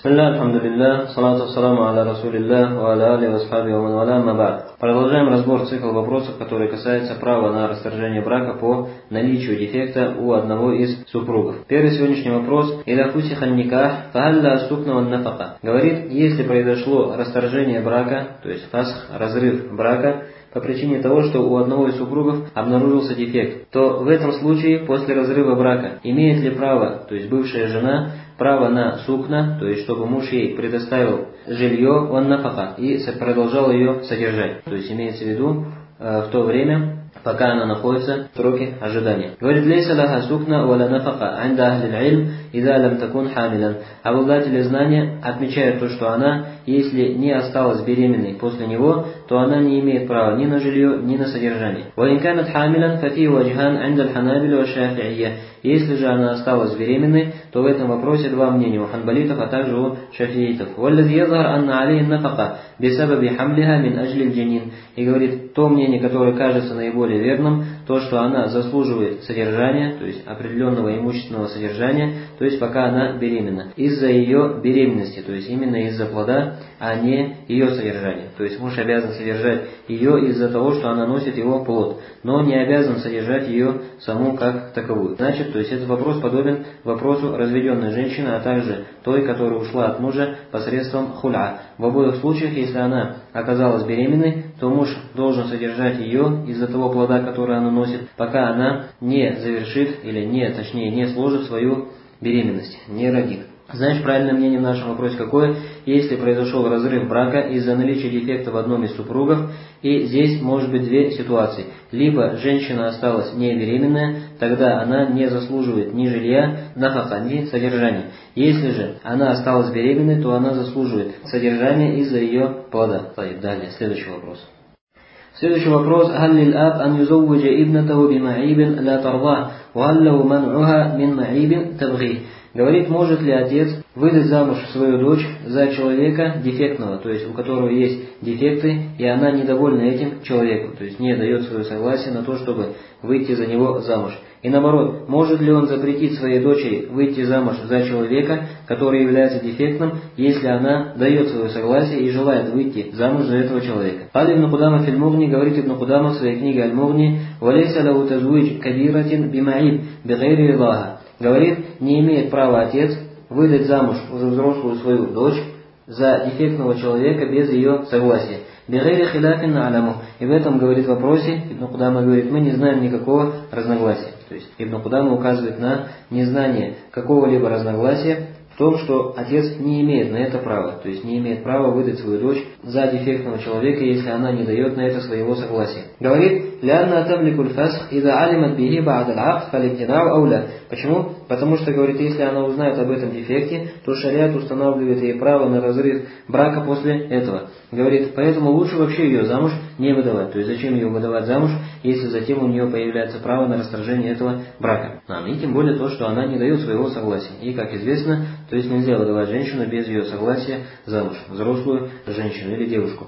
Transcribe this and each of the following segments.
Бисмилля, алхамдулилля, салату ассаламу аля расулилля, ва аля али васхаби ва ман валя, ама ба'д. Продолжаем разбор цикла вопросов, которые касаются права на расторжение брака по наличию дефекта у одного из супругов. Первый сегодняшний вопрос. Ида фусихан никах, фаалля сукна ван нафака. Говорит, если произошло расторжение брака, то есть фасх, разрыв брака, по причине того, что у одного из супругов обнаружился дефект, то в этом случае после разрыва брака имеет ли право, то есть бывшая жена, право на сукна, то есть чтобы муж ей предоставил жилье, он нафака, и продолжал ее содержать. То есть имеется в виду в то время, пока она находится в сроке ожидания. Говорит, лейса лаха сукна валя нафака анда ахлил илм ида лам такун хамилян. Обладатели знания отмечают то, что она, если не осталась беременной после него, то она не имеет права ни на жилье, ни на содержание. Ва ин канат хамилян фафи ваджхан анда аль-ханабиля ва шафи'ия. Если же она осталась беременной, то в этом вопросе два мнения у ханбалитов, а также у шафиитов. Валлади язхар анна алейхи нафака бисабаби хамлиха мин аджли аль-джанин. И говорит, то мнение, которое кажется наиболее верным, то, что она заслуживает содержания, то есть определенного имущественного содержания, то есть пока она беременна, из-за ее беременности, то есть именно из-за плода, а не ее содержания. То есть муж обязан содержать ее из-за того, что она носит его плод, но не обязан содержать ее саму как таковую. Значит, то есть этот вопрос подобен вопросу разведенной женщины, а также той, которая ушла от мужа посредством хуля. В обоих случаях, если она оказалась беременной, то муж должен содержать ее из-за того плода, который она носит, пока она не завершит или не сложит свою беременность, не родит. Значит, правильное мнение в нашем вопросе какое? Если произошел разрыв брака из-за наличия дефекта в одном из супругов, и здесь может быть две ситуации. Либо женщина осталась не беременная, тогда она не заслуживает ни жилья, нафака, ни содержания. Если же она осталась беременной, то она заслуживает содержания из-за ее плода. Далее, следующий вопрос. Следующий вопрос. هل للأب أن يزوج ابنته بمعيب لا ترضاه وهل له منعها من معيب تبغيه? Говорит, может ли отец выдать замуж свою дочь за человека дефектного, то есть у которого есть дефекты, и она недовольна этим человеком, то есть не дает свое согласие на то, чтобы выйти за него замуж. И наоборот, может ли он запретить своей дочери выйти замуж за человека, который является дефектным, если она дает свое согласие и желает выйти замуж за этого человека? Али ибн Кудама фил Мугни, говорит Ибн Кудама в своей книге Аль-Мугни, «Валейса лау тазвуидж кабиратин бимаиб бигайри ридага». Говорит, не имеет права отец выдать замуж уже взрослую свою дочь за дефектного человека без ее согласия. Бигайри хиляфин а'ламу. И в этом, говорит, вопросе Ибн Кудама говорит, мы не знаем никакого разногласия. То есть Ибн Кудама указывает на незнание какого-либо разногласия в том, что отец не имеет на это права, то есть не имеет права выдать свою дочь за дефектного человека, если она не дает на это своего согласия. Говорит, «Лянна тамликуль фасх, ида алимат бихи ба'ад аль-акд, фалимтинау ауля». Почему? Потому что, говорит, если она узнает об этом дефекте, то шариат устанавливает ей право на разрыв брака после этого. Говорит, поэтому лучше вообще ее замуж не выдавать. То есть зачем ее выдавать замуж, если затем у нее появляется право на расторжение этого брака. И тем более то, что она не дает своего согласия. И, как известно, то есть нельзя выдавать женщину без ее согласия замуж, взрослую женщину или девушку.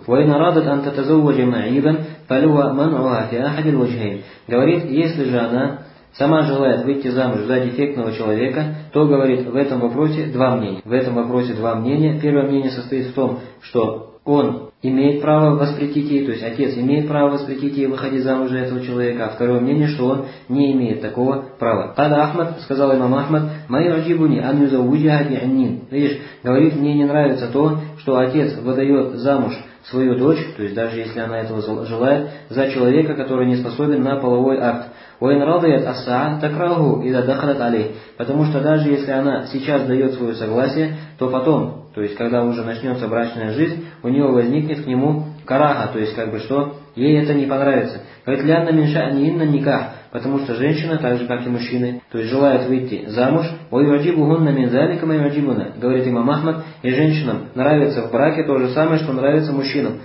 Говорит, если же она сама желает выйти замуж за дефектного человека, то, говорит, в этом вопросе два мнения. В этом вопросе два мнения. Первое мнение состоит в том, что он имеет право воспретить ей, то есть отец имеет право воспретить ей выходить замуж за этого человека, а второе мнение, что он не имеет такого права. Када Ахмад, сказал имам Ахмад, «Май раджибуни ан юзавуджиха би'аннин». Видишь, говорит, мне не нравится то, что отец выдает замуж свою дочь, то есть даже если она этого желает, за человека, который не способен на половой акт. Потому что даже если она сейчас дает свое согласие, то потом, то есть когда уже начнется брачная жизнь, у нее возникнет к нему караха, то есть что ей это не понравится. Говорит, лянна минша анинна никах, потому что женщина, так же как и мужчины, то есть желает выйти замуж, говорит имам Ахмад, и женщинам нравится в браке то же самое, что нравится мужчинам.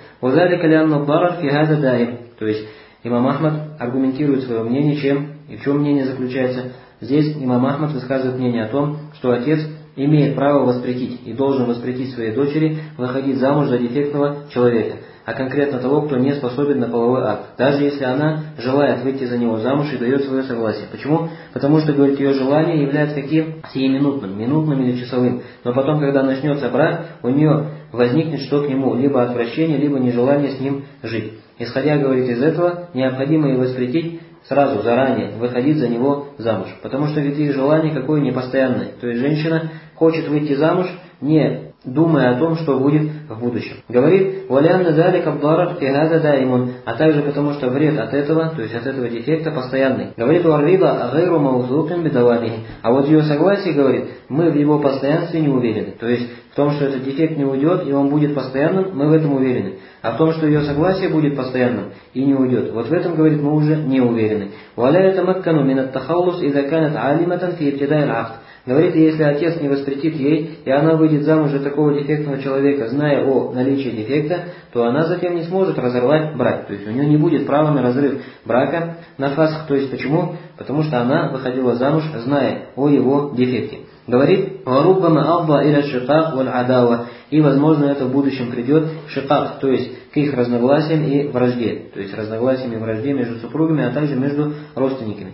То есть имам Ахмад аргументирует свое мнение чем и в чем мнение заключается. Здесь имам Ахмад высказывает мнение о том, что отец имеет право воспретить и должен воспретить своей дочери выходить замуж за дефектного человека, а конкретно того, кто не способен на половой акт, даже если она желает выйти за него замуж и дает свое согласие. Почему? Потому что, говорит, ее желание является каким? Сиюминутным, минутным или часовым. Но потом, когда начнется брак, у нее возникнет что к нему, либо отвращение, либо нежелание с ним жить. Исходя, говорит, из этого, необходимо ей воспретить сразу, заранее, выходить за него замуж. Потому что ведь их желание какое непостоянное. То есть женщина хочет выйти замуж, не думая о том, что будет в будущем. Говорит, «Валянна залика бдарар фигада даймун», а также потому, что вред от этого, то есть от этого дефекта, постоянный. Говорит, «Варрида гайру маузукин бедавабихи». А вот ее согласие, говорит, мы в его постоянстве не уверены. То есть в том, что этот дефект не уйдет и он будет постоянным, мы в этом уверены. А в том, что ее согласие будет постоянным и не уйдет, вот в этом, говорит, мы уже не уверены. «Валя ятамаккану мин ат-тахаллус иза канат алиматан фи ибтидай аль-акд». Говорит, если отец не воспретит ей, и она выйдет замуж за такого дефектного человека, зная о наличии дефекта, то она затем не сможет разорвать брак. То есть у нее не будет права на разрыв брака, на фасх. То есть почему? Потому что она выходила замуж, зная о его дефекте. Говорит, «Варуббама авва иля шикак валь адава». И, возможно, это в будущем придет шикак, то есть к их разногласиям и вражде. То есть разногласиям и вражде между супругами, а также между родственниками.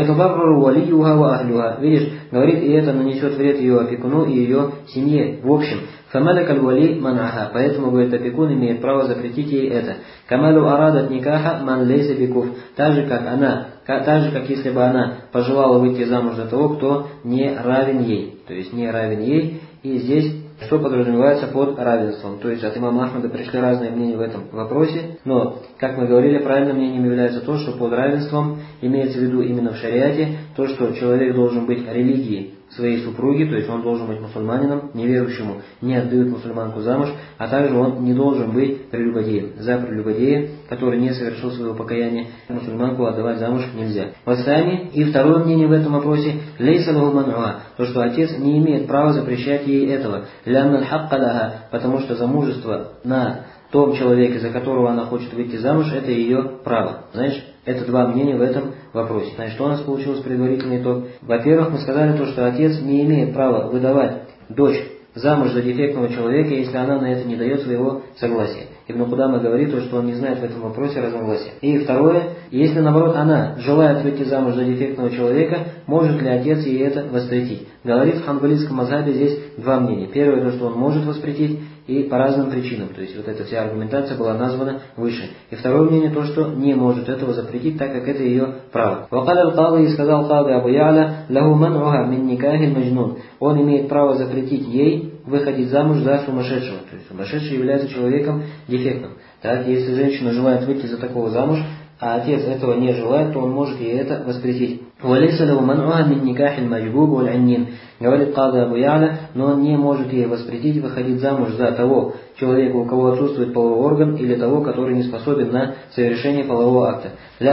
Видишь, говорит, и это нанесет вред ее опекуну и ее семье в общем. فَمَلَكَ الْوَلِي مَنْعَهَا. Поэтому, говорит, опекун имеет право запретить ей это. «Камалу арадат никаха ман лейса бикуф». Так же, как если бы она пожелала выйти замуж за того, кто не равен ей. То есть не равен ей, и здесь что подразумевается под равенством. То есть от имама Ахмада пришли разные мнения в этом вопросе, но, как мы говорили, правильным мнением является то, что под равенством имеется в виду именно в шариате, то, что человек должен быть религией своей супруги, то есть он должен быть мусульманином, неверующему не отдают мусульманку замуж, а также он не должен быть прелюбодеем. За прелюбодея, который не совершил своего покаяния, мусульманку отдавать замуж нельзя. Васами, и второе мнение в этом вопросе, лейса лаху ман'уа, то, что отец не имеет права запрещать ей этого, лянна аль-хакка лаха, потому что замужество на том человеке, за которого она хочет выйти замуж, это ее право. Знаешь, это два мнения в этом вопросе. Значит, что у нас получилось предварительный итог? Во-первых, мы сказали то, что отец не имеет права выдавать дочь замуж за дефектного человека, если она на это не дает своего согласия. Ибн Кудама говорит, что он не знает в этом вопросе разногласия. И второе, если наоборот она желает выйти замуж за дефектного человека, может ли отец ей это воспретить? Говорит, в ханбалийском мазхабе здесь два мнения. Первое, то, что он может воспретить, и по разным причинам. То есть вот эта вся аргументация была названа выше. И второе мнение, то, что не может этого запретить, так как это ее право. Вакаль аль-Кади, и сказал Кади Абу Я'ля, лаху ман'уха мин никахи маджнун. Он имеет право запретить ей выходить замуж за сумасшедшего. То есть сумасшедший является человеком дефектным. Так, если женщина желает выйти за такого замуж, а отец этого не желает, то он может ей это воспретить. Говорит Кади Абу Я'ля, но он не может ей воспретить выходить замуж за того человека, у кого отсутствует половой орган, или того, который не способен на совершение полового акта.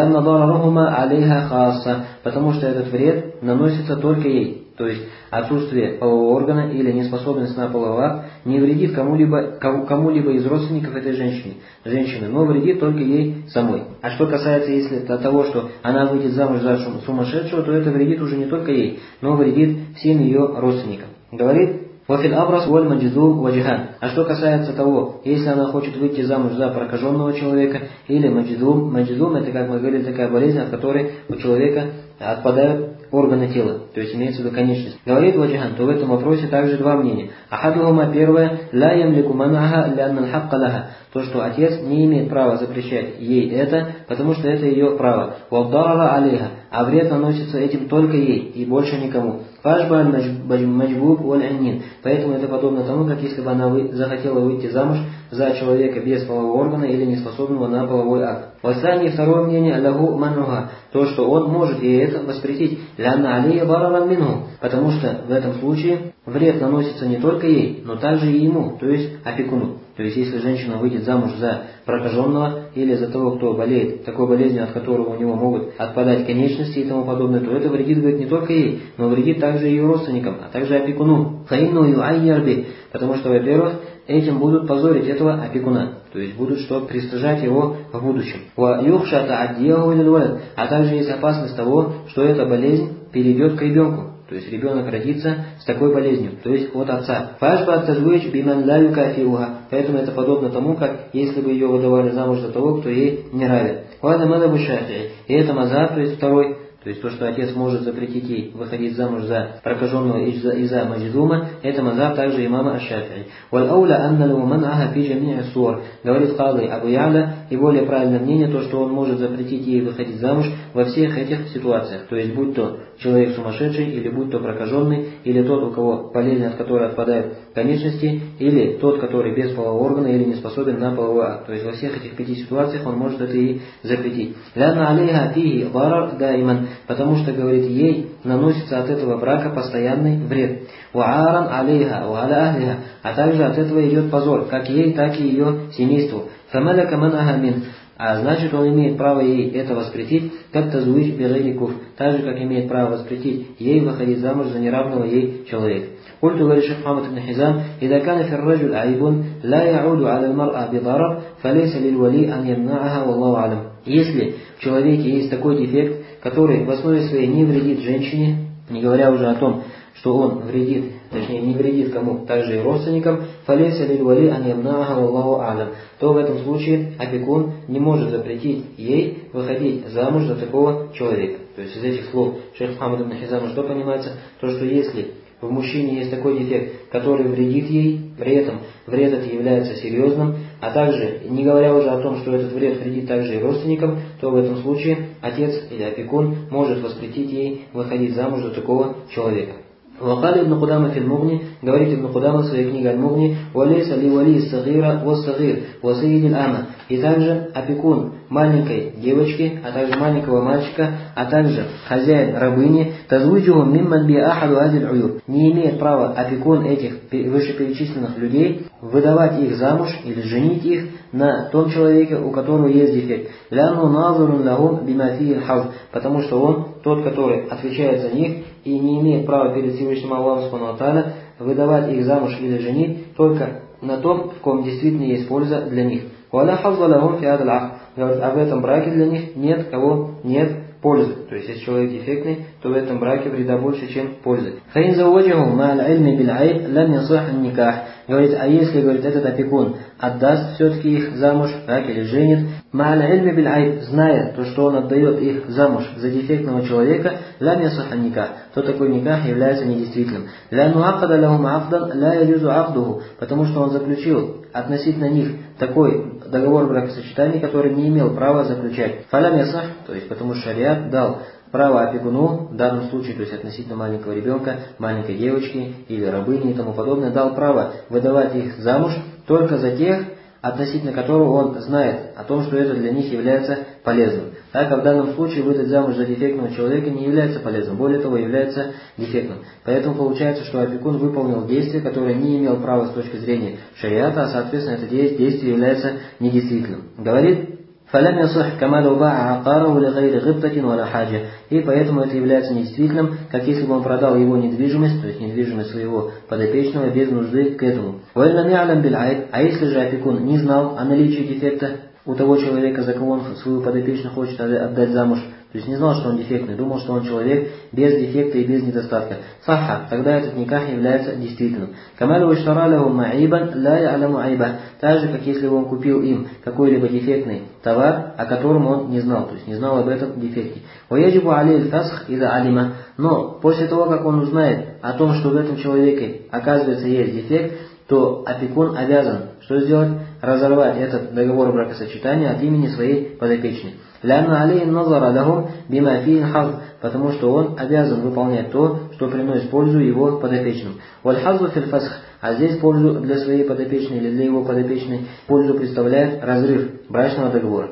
Потому что этот вред наносится только ей. То есть отсутствие полового органа или неспособность на половой акт не вредит кому-либо из родственников этой женщины, но вредит только ей самой. А что касается если того, что она выйдет замуж за сумасшедшего, то это вредит уже не только ей, но вредит всем ее родственникам. Говорит, «Вафиль абрас воль маджидум ваджихан». А что касается того, если она хочет выйти замуж за прокаженного человека или маджидум. Маджидум — это, как мы говорили, такая болезнь, от которой у человека отпадают органы тела, то есть имеется в виду конечность. Говорит ваджихан, то в этом вопросе также два мнения. Ахадухума, первое, ла ямлику манаха лянна аль-хакка лаха, то, что отец не имеет права запрещать ей это, потому что это ее право. Ваддарара алейха, а вред наносится этим только ей и больше никому. Фашба маджбуб валь аннин. Поэтому это подобно тому, как если бы она захотела выйти замуж за человека без полового органа или неспособного на половой акт. Васани, второе мнение, лаху мануха, то, что он может ей это воспретить, лянна алейя бараран минху, потому что в этом случае вред наносится не только ей, но также и ему, то есть опекуну. То есть, если женщина выйдет замуж за прокаженного или за того, кто болеет такой болезнью, от которого у него могут отпадать конечности и тому подобное, то это вредит, говорит, не только ей, но вредит также ее родственникам, а также опекуну. Потому что, во-первых, этим будут позорить этого опекуна, то есть будут пристыжать его в будущем. А также есть опасность того, что эта болезнь перейдет к ребенку. То то есть ребенок родится с такой болезнью, то есть от отца. Поэтому это подобно тому, как если бы ее выдавали замуж за того, кто ей не равен. И это мазхаб, то есть второй, то есть то, что отец может запретить ей выходить замуж за прокаженного из-за маджзума, это мазхаб также имама аш-Шафи'и. Говорит Кади Абу Я'ля, и более правильное мнение, то, что он может запретить ей выходить замуж во всех этих ситуациях. То есть будь то человек сумасшедший, или будь то прокаженный, или тот, у кого болезнь, от которой отпадают конечности, или тот, который без полового органа, или не способен на половой акт. То есть во всех этих 5 ситуациях он может это ей запретить. Потому что, говорит, ей наносится от этого брака постоянный вред. А также от этого идет позор, как ей, так и ее семейству. А значит, он имеет право ей это воспретить, как тазуич бигайри куфр, так же, как имеет право воспретить ей выходить замуж за неравного ей человека. قلت للشيخ محمد بن حزام إذا كان في الرجل عيب لا يعود على المرأة بضرر فليس للولي أن يمنعها والله أعلم. Если в человеке есть такой дефект, который в основе своей не вредит женщине, не говоря уже о том, что он вредит, точнее не вредит кому, также и родственникам, фалейса лиль-вали ан ямнаха валлаху а'лам, то в этом случае опекун не может запретить ей выходить замуж за такого человека. То есть из этих слов шейх Мухаммад ибн Хизама что понимается? То, что если в мужчине есть такой дефект, который вредит ей, при этом вред этот является серьезным, а также, не говоря уже о том, что этот вред вредит также и родственникам, то в этом случае отец или опекун может воспретить ей выходить замуж за такого человека. وقال ابن قدامة في المغني, говорит Ибн Кудама в своей книге Аль-Мугни, وليس لولي الصغير والصغير وسيد الأمة, и также опекун маленькой девочки, а также маленького мальчика, а также хозяин рабыни, тазвуджухум мимман би ахаду азиль уюб, не имеет права опекун этих вышеперечисленных людей выдавать их замуж или женить их на том человеке, у которого есть дефект. Лянну назурун лахум бима фии хаз, потому что он тот, который отвечает за них и не имеет права перед Всевышним Аллахом Субхану ва Тааля выдавать их замуж или женить только на том, в ком действительно есть польза для них. Валя хазва лахум фи адал акд, говорит, а в этом браке для них нет пользы. То есть, если человек дефектный, то в этом браке вреда больше, чем пользы. Говорит, а если, говорит, этот опекун отдаст все-таки их замуж, так, или женит, зная то, что он отдает их замуж за дефектного человека, то такой никах является недействительным. Потому что он заключил относительно них такой договор бракосочетания, который не имел права заключать. То есть потому что шариат дал право опекуну, в данном случае, то есть относительно маленького ребенка, маленькой девочки или рабыни и тому подобное, дал право выдавать их замуж только за тех, относительно которого он знает о том, что это для них является полезным. Так как в данном случае выдать замуж за дефектного человека не является полезным, более того, является дефектным. Поэтому получается, что опекун выполнил действие, которое не имел права с точки зрения шариата, а соответственно это действие является недействительным. Говорит, فَلَمْ يَصِحْ كَمَا لَوْ بَاعَ عَقَارَهُ لِغَيْرِ غِبْطَةٍ وَلَا حَاجَةٍ. И поэтому это является недействительным, как если бы он продал его недвижимость, то есть недвижимость своего подопечного, без нужды к этому. وَإِنْ لَمْ يَعْلَمْ بِالْعَيْبِ. А если же опекун не знал о наличии дефекта у того человека, за кого он свою подопечную хочет отдать замуж, то есть не знал, что он дефектный, думал, что он человек без дефекта и без недостатка. Саха, тогда этот никах является действительным. Так же, как если бы он купил им какой-либо дефектный товар, о котором он не знал, то есть не знал об этом дефекте. Но после того, как он узнает о том, что в этом человеке оказывается есть дефект, то опекун обязан что сделать? Разорвать этот договор бракосочетания от имени своей подопечной. Потому что он обязан выполнять то, что приносит пользу его подопечным. А здесь пользу для своей подопечной или для его подопечной пользу представляет разрыв брачного договора.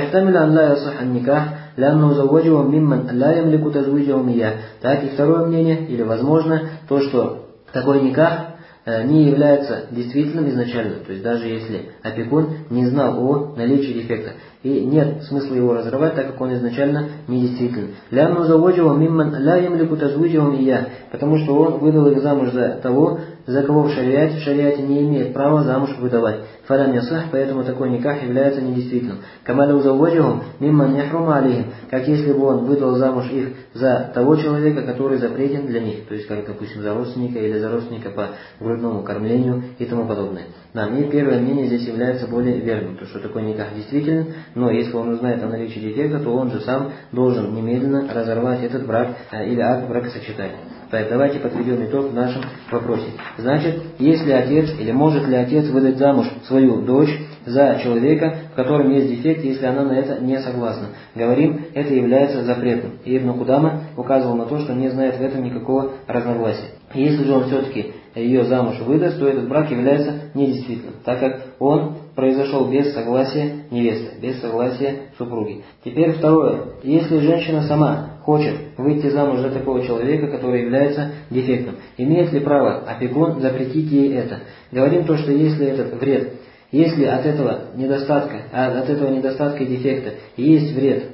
Так и второе мнение, или возможно, то, что такой никах не является действительным изначально, то есть даже если опекун не знал о наличии дефекта. И нет смысла его разрывать, так как он изначально недействителен. Потому что он выдал их замуж за того, за кого в шариате не имеет права замуж выдавать. Фалям ясах, поэтому такой никах является недействительным. Камаля узаводихум мимман яхрума алейхим, как если бы он выдал замуж их за того человека, который запретен для них, то есть как, допустим, за родственника или за родственника по грудному кормлению и тому подобное. Да, мне первое мнение здесь является более верным, то что такой никах действителен, но если он узнает о наличии дефекта, то он же сам должен немедленно разорвать этот брак или акт бракосочетания. Давайте подведем итог в нашем вопросе. Значит, если отец или может ли отец выдать замуж свою дочь за человека, в котором есть дефект, если она на это не согласна? Говорим, это является запретным. И Ибн Кудама указывал на то, что не знает в этом никакого разногласия. Если же он все-таки ее замуж выдаст, то этот брак является недействительным, так как он произошел без согласия невесты, без согласия супруги. Теперь второе. Если женщина сама хочет выйти замуж за такого человека, который является дефектом, имеет ли право опекун запретить ей это? Говорим то, что если этот вред, если от этого недостатка и дефекта есть вред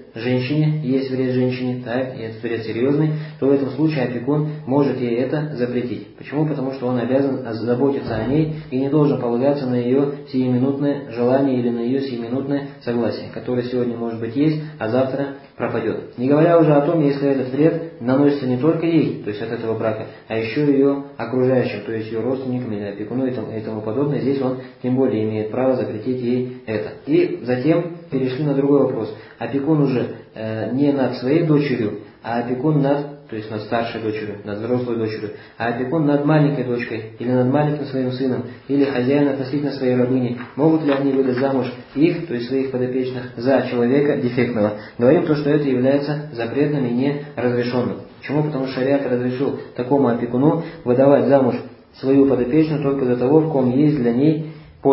женщине, так, и этот вред серьезный, то в этом случае опекун может ей это запретить. Почему? Потому что он обязан заботиться о ней и не должен полагаться на ее сиюминутное желание или на ее сиюминутное согласие, которое сегодня может быть есть, а завтра пропадет. Не говоря уже о том, если этот вред наносится не только ей, то есть от этого брака, а еще ее окружающим, то есть ее родственникам или опекуну и тому подобное, здесь он тем более имеет право запретить ей это. И затем перешли на другой вопрос. Опекун уже не над своей дочерью, а опекун над, то есть над старшей дочерью, над взрослой дочерью, а опекун над маленькой дочкой, или над маленьким своим сыном, или хозяин относительно своей рабыни. Могут ли они выдать замуж их, то есть своих подопечных, за человека дефектного? Говорим то, что это является запретным и не разрешенным. Почему? Потому что шариат разрешил такому опекуну выдавать замуж свою подопечную только за того, в ком есть для нее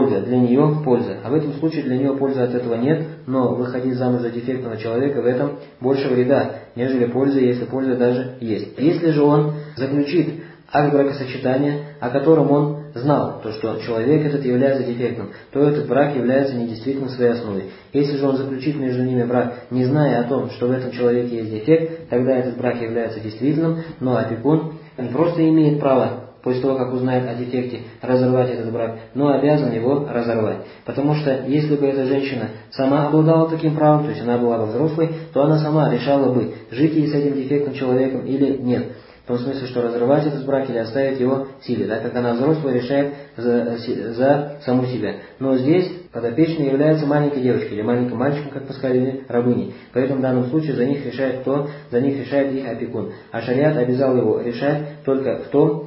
польза. А в этом случае для нее пользы от этого нет, но выходить замуж за дефектного человека, в этом больше вреда, нежели пользы, если польза даже есть. Если же он заключит акт бракосочетания, о котором он знал, то что человек этот является дефектным, то этот брак является недействительным в своей основе. Если же он заключит между ними брак, не зная о том, что в этом человеке есть дефект, тогда этот брак является действительным, но опекун не просто имеет право после того, как узнает о дефекте, разорвать этот брак, но обязан его разорвать. Потому что если бы эта женщина сама обладала таким правом, то есть она была бы взрослой, то она сама решала бы, жить ей с этим дефектным человеком или нет. В том смысле, что разорвать этот брак или оставить его в силе, так как она взрослая решает за саму себя. Но здесь подопечной является маленькой девочкой или маленьким мальчиком, как мы сказали, рабыней. Поэтому в данном случае за них решает кто? За них решает их опекун. А шариат обязал его решать только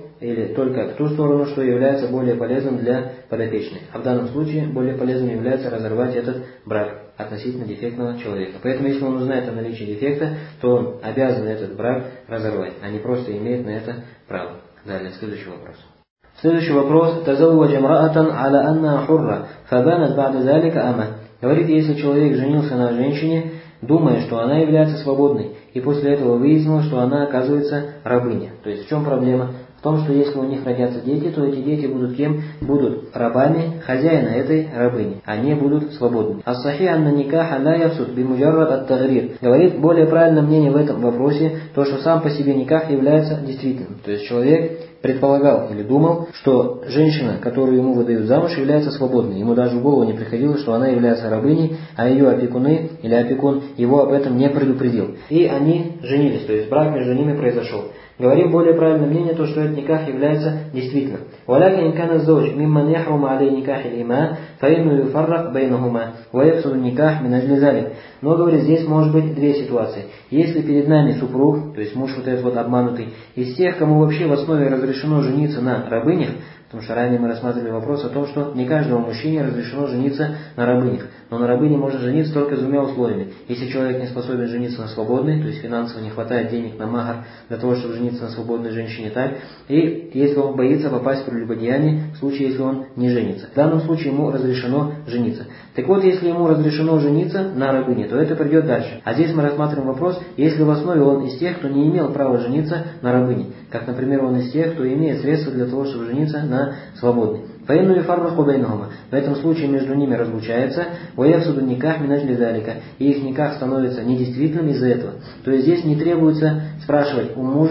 в ту сторону, что является более полезным для подопечной. А в данном случае более полезным является разорвать этот брак относительно дефектного человека. Поэтому, если он узнает о наличии дефекта, то он обязан этот брак разорвать, а не просто имеет на это право. Далее, следующий вопрос. Следующий вопрос. Тазавваджа имраатан аля анна хурра, фабанат ба'да залика ама. Говорит, если человек женился на женщине, думая, что она является свободной, и после этого выяснил, что она оказывается рабыней. То есть в чем проблема? В том, что если у них родятся дети, то эти дети будут кем? Будут рабами хозяина этой рабыни. Они будут свободны. Ас-сахи анна никаха ла яфсуд бимуджаррад ат-тагрир. Говорит, более правильное мнение в этом вопросе, то, что сам по себе никах является действительным. То есть человек предполагал или думал, что женщина, которую ему выдают замуж, является свободной. Ему даже в голову не приходило, что она является рабыней, а ее опекуны или опекун его об этом не предупредил. И они женились, то есть брак между ними произошел. Говорим более правильное мнение, то, что этот никах является действительным. وَلَكِنْ كَانَ الزَّوْجُ مِمَّنْ يَحْرُمُ عَلَيْهِ نِكَاحُ الْإِمَاءِ فَإِنَّهُ يُفَرَّقُ بَيْنَهُمَا وَيَفْسُدُ النِّكَاحُ مِنْ أَجْلِ ذَلِكَ. Но, говорит, здесь может быть две ситуации. Если перед нами супруг, то есть муж вот этот вот обманутый, из тех, кому вообще в основе разрешено жениться на рабынях, потому что ранее мы рассматривали вопрос о том, что не каждому мужчине разрешено жениться на рабынях. Но на рабыне можно жениться только с двумя условиями. Если человек не способен жениться на свободной, то есть финансово не хватает денег на махар для того, чтобы жениться на свободной женщине, так, и если он боится попасть в прелюбодеяние, в случае, если он не женится. В данном случае ему разрешено жениться. Так вот, если ему разрешено жениться на рабыне, то это придет дальше. А здесь мы рассматриваем вопрос, если в основе он из тех, кто не имел права жениться на рабыне. Как, например, он из тех, кто имеет средства для того, чтобы жениться на свободной. فإنه يفرق بينهما. В этом случае между ними разлучается, ويفسد النكاح من أجل ذلك, и их никах становится недействительным из-за этого. То есть здесь не требуется спрашивать у мужа,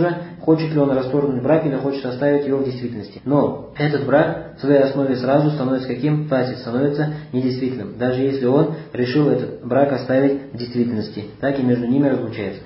хочет ли он расторгнуть брак или хочет оставить его в действительности. Но этот брак в своей основе сразу становится каким? Фасид, становится недействительным, даже если он решил этот брак оставить в действительности. Так и между ними разлучается.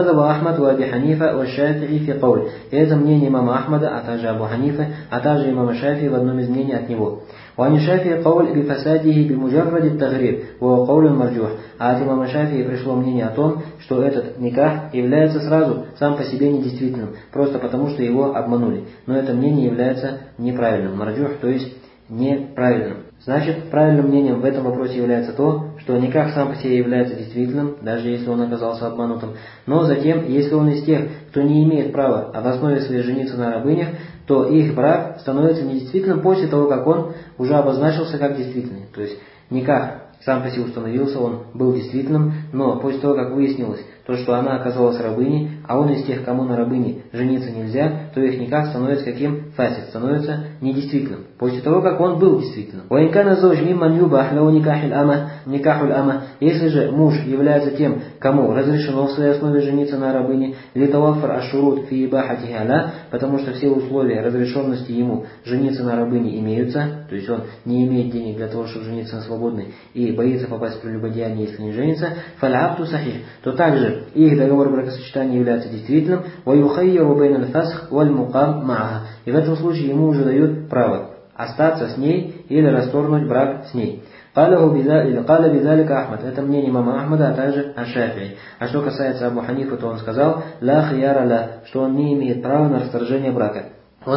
И это мнение имама Ахмада, а также Абу Ханифы, а также имама Шафии в одном из мнений от него. وعن الشافعي قول بفساده بمجرد التغرير وهو قول مرجوح. А от имама Шафии пришло мнение о том, что этот никах является сразу сам по себе недействительным, просто потому что его обманули. Но это мнение является неправильным. Марджух, то есть неправильным. Значит, правильным мнением в этом вопросе является то, что никах сам по себе является действительным, даже если он оказался обманутым. Но затем, если он из тех, кто не имеет права в основе своей жениться на рабынях, то их брак становится недействительным после того, как он уже обозначился как действительный. То есть никах сам по себе установился, он был действительным, но после того, как выяснилось то, что она оказалась рабыней, а он из тех, кому на рабыне жениться нельзя, то их никах становится каким? Фасид, становится недействительным. После того, как он был действительным. Если же муж является тем, кому разрешено в своей основе жениться на рабыне, потому что все условия разрешенности ему жениться на рабыне имеются, то есть он не имеет денег для того, чтобы жениться на свободной, и боится попасть в прелюбодеяние, если не женится, то также их договор бракосочетания является действительным, и в этом случае ему уже дают право остаться с ней или расторгнуть брак с ней. Это мнение имама Ахмада, а также Аш-Шафии. А что касается Абу Ханифа, то он сказал, что он не имеет права на расторжение брака. Но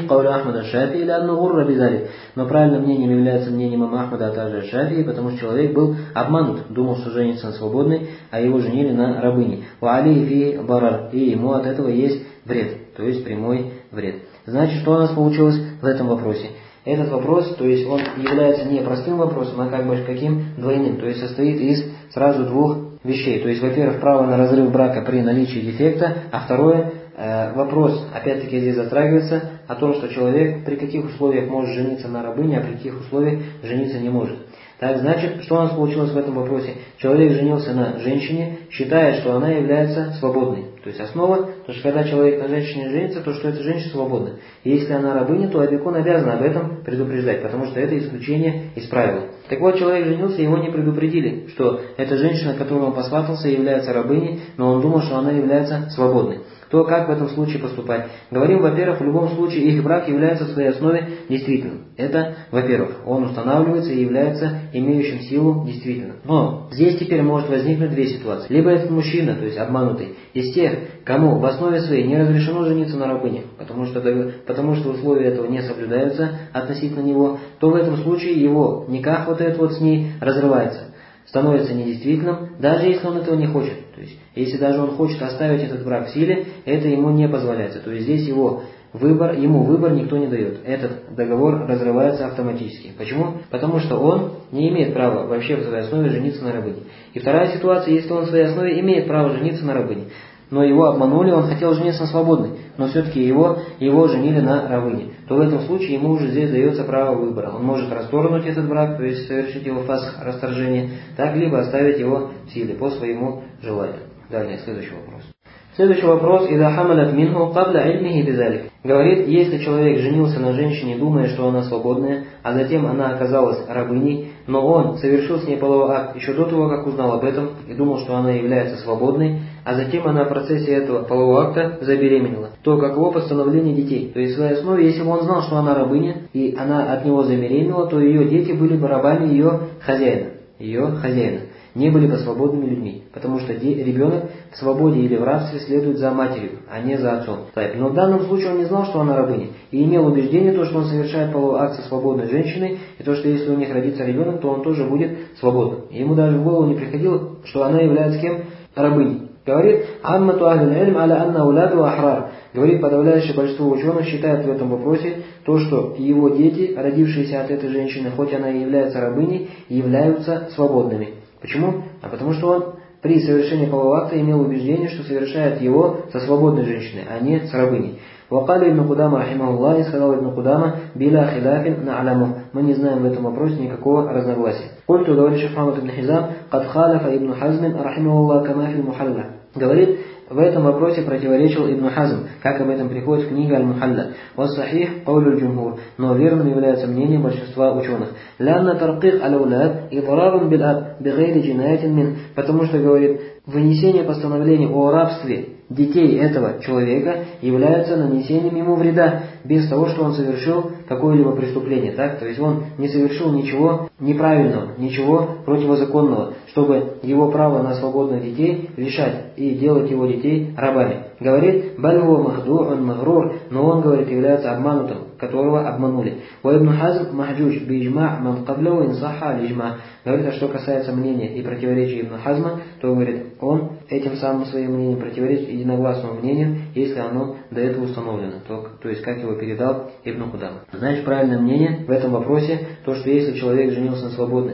правильным мнением является мнение имама Ахмада, а также Аш-Шафии, потому что человек был обманут, думал, что женится на свободной, а его женили на рабыне. И ему от этого есть вред, то есть прямой вред. Значит, что у нас получилось в этом вопросе? Этот вопрос, то есть он является не простым вопросом, а как бы каким? Двойным, то есть состоит из сразу двух вещей. То есть, во-первых, право на разрыв брака при наличии дефекта, а второе, вопрос, опять-таки здесь затрагивается, о том, что человек при каких условиях может жениться на рабыне, а при каких условиях жениться не может. Так, значит, что у нас получилось в этом вопросе? Человек женился на женщине, считая, что она является свободной. То есть основа, то что когда человек на женщине женится, то что эта женщина свободна. И если она рабыня, то опекун обязан об этом предупреждать, потому что это исключение из правила. Так вот, человек женился, его не предупредили, что эта женщина, которую он посватался, является рабыней, но он думал, что она является свободной. То как в этом случае поступать? Говорим, во-первых, в любом случае их брак является в своей основе действительным. Это, во-первых, он устанавливается и является имеющим силу действительно. Но здесь теперь может возникнуть две ситуации. Либо этот мужчина, то есть обманутый, из тех, кому в основе своей не разрешено жениться на рабынях, потому что условия этого не соблюдаются относительно него, то в этом случае его никах вот этот вот с ней разрывается, становится недействительным, даже если он этого не хочет. То есть, если даже он хочет оставить этот брак в силе, это ему не позволяется. То есть, здесь ему выбор никто не дает. Этот договор разрывается автоматически. Почему? Потому что он не имеет права вообще в своей основе жениться на рабыне. И вторая ситуация, если он в своей основе имеет право жениться на рабыне, но его обманули, он хотел жениться на свободной, но все-таки его женили на рабыне, то в этом случае ему уже здесь дается право выбора. Он может расторгнуть этот брак, то есть совершить его фасх, расторжение, так либо оставить его в силе по своему желанию. Далее, следующий вопрос. Следующий вопрос. Говорит, если человек женился на женщине, думая, что она свободная, а затем она оказалась рабыней, но он совершил с ней половой акт еще до того, как узнал об этом и думал, что она является свободной, а затем она в процессе этого полового акта забеременела, то каково постановление детей? То есть в своей основе, если бы он знал, что она рабыня, и она от него забеременела, то ее дети были бы рабами ее хозяина, не были бы свободными людьми, потому что ребенок в свободе или в рабстве следует за матерью, а не за отцом. Но в данном случае он не знал, что она рабыня, и имел убеждение, то, что он совершает половой акт со свободной женщиной, и то, что если у них родится ребенок, то он тоже будет свободным. И ему даже в голову не приходило, что она является кем? Рабыней. Говорит, говорит, подавляющее большинство ученых считает в этом вопросе то, что его дети, родившиеся от этой женщины, хоть она и является рабыней, являются свободными. Почему? Потому что он при совершении полового акта имел убеждение, что совершает его со свободной женщиной, а не с рабыней. وقال ابن قدامة رحمه الله, и сказал ибн Кудама, بلا خلاف نعلمه, мы не знаем в этом вопросе никакого разногласия. قلت, говорит шейх Мухаммад ибн Хизам, قد خالف ابن حزم رحمه الله كما في المحلى. Говорит, в этом вопросе противоречил Ибн Хазм, как об этом приходит в книге Аль-Мухалля. «Вассахих каулю джумхур», но верным является мнение большинства ученых. «Лянна таркик аль-аулад идрарун бил'аб бигайри джинаятин мин», потому что, говорит, вынесение постановления о рабстве детей этого человека является нанесением ему вреда, без того, что он совершил какое-либо преступление. Так? То есть он не совершил ничего неправильного, ничего противозаконного, чтобы его право на свободных детей лишать и делать его детей рабами. Говорит, «Бальгу махду'ун магрур», но он, говорит, является обманутым, которого обманули. «Ва ибн Хазм махджуж биджма' ман каблау инсаха аль-иджма». Говорит, а что касается мнения и противоречия Ибн Хазма, то, говорит, он этим самым своим мнением противоречит единогласному мнению, если оно до этого установлено, то есть как его передал Ибн Кудам. Значит, правильное мнение в этом вопросе, то, что если человек женился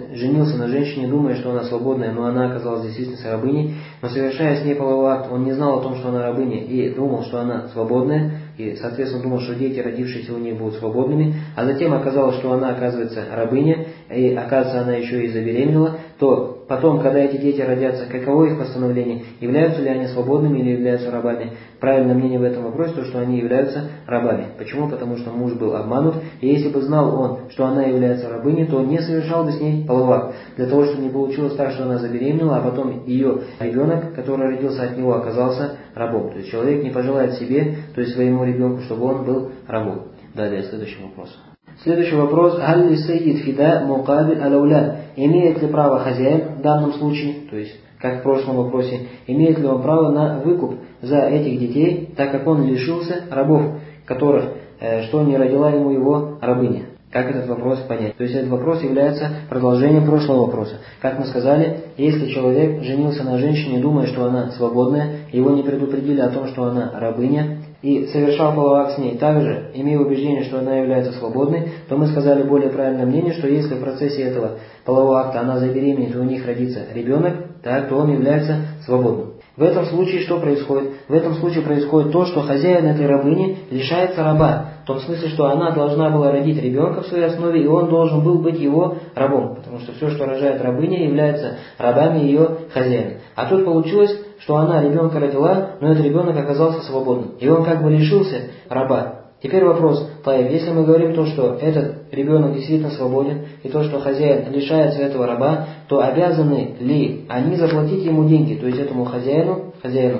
на женщине, думая, что она свободная, но она оказалась действительно рабыней, но совершая с ней половой акт, он не знал о том, что она рабыня, и думал, что она свободная, и, соответственно, думал, что дети, родившиеся у нее, будут свободными, а затем оказалось, что она, оказывается, рабыня, и, оказывается, она еще и забеременела, то потом, когда эти дети родятся, каково их постановление, являются ли они свободными или являются рабами? Правильное мнение в этом вопросе, то, что они являются рабами. Почему? Потому что муж был обманут, и если бы знал он, что она является рабыней, то он не совершал бы с ней половой акт, для того, чтобы не получилось так, что она забеременела, а потом ее ребенок, который родился от него, оказался рабом. То есть человек не пожелает себе, то есть своему ребенку, чтобы он был рабом. Далее, следующий вопрос. Следующий вопрос. «Халли сайид фида мукабиль алауляд». Имеет ли право хозяин в данном случае, то есть, как в прошлом вопросе, имеет ли он право на выкуп за этих детей, так как он лишился рабов, которых, что не родила ему его рабыня? Как этот вопрос понять? То есть этот вопрос является продолжением прошлого вопроса. Как мы сказали, если человек женился на женщине, думая, что она свободная, его не предупредили о том, что она рабыня, и совершал половой акт с ней, также имея убеждение, что она является свободной, то мы сказали более правильное мнение, что если в процессе этого полового акта она забеременеет и у них родится ребенок, так, то он является свободным. В этом случае что происходит? В этом случае происходит то, что хозяин этой рабыни лишается раба. В том смысле, что она должна была родить ребенка в своей основе, и он должен был быть его рабом. Потому что все, что рожает рабыня, является рабами ее хозяина. А тут получилось, что она ребенка родила, но этот ребенок оказался свободным. И он как бы лишился раба. Теперь вопрос, если мы говорим то, что этот ребенок действительно свободен, и то, что хозяин лишается этого раба, то обязаны ли они заплатить ему деньги, то есть этому хозяину,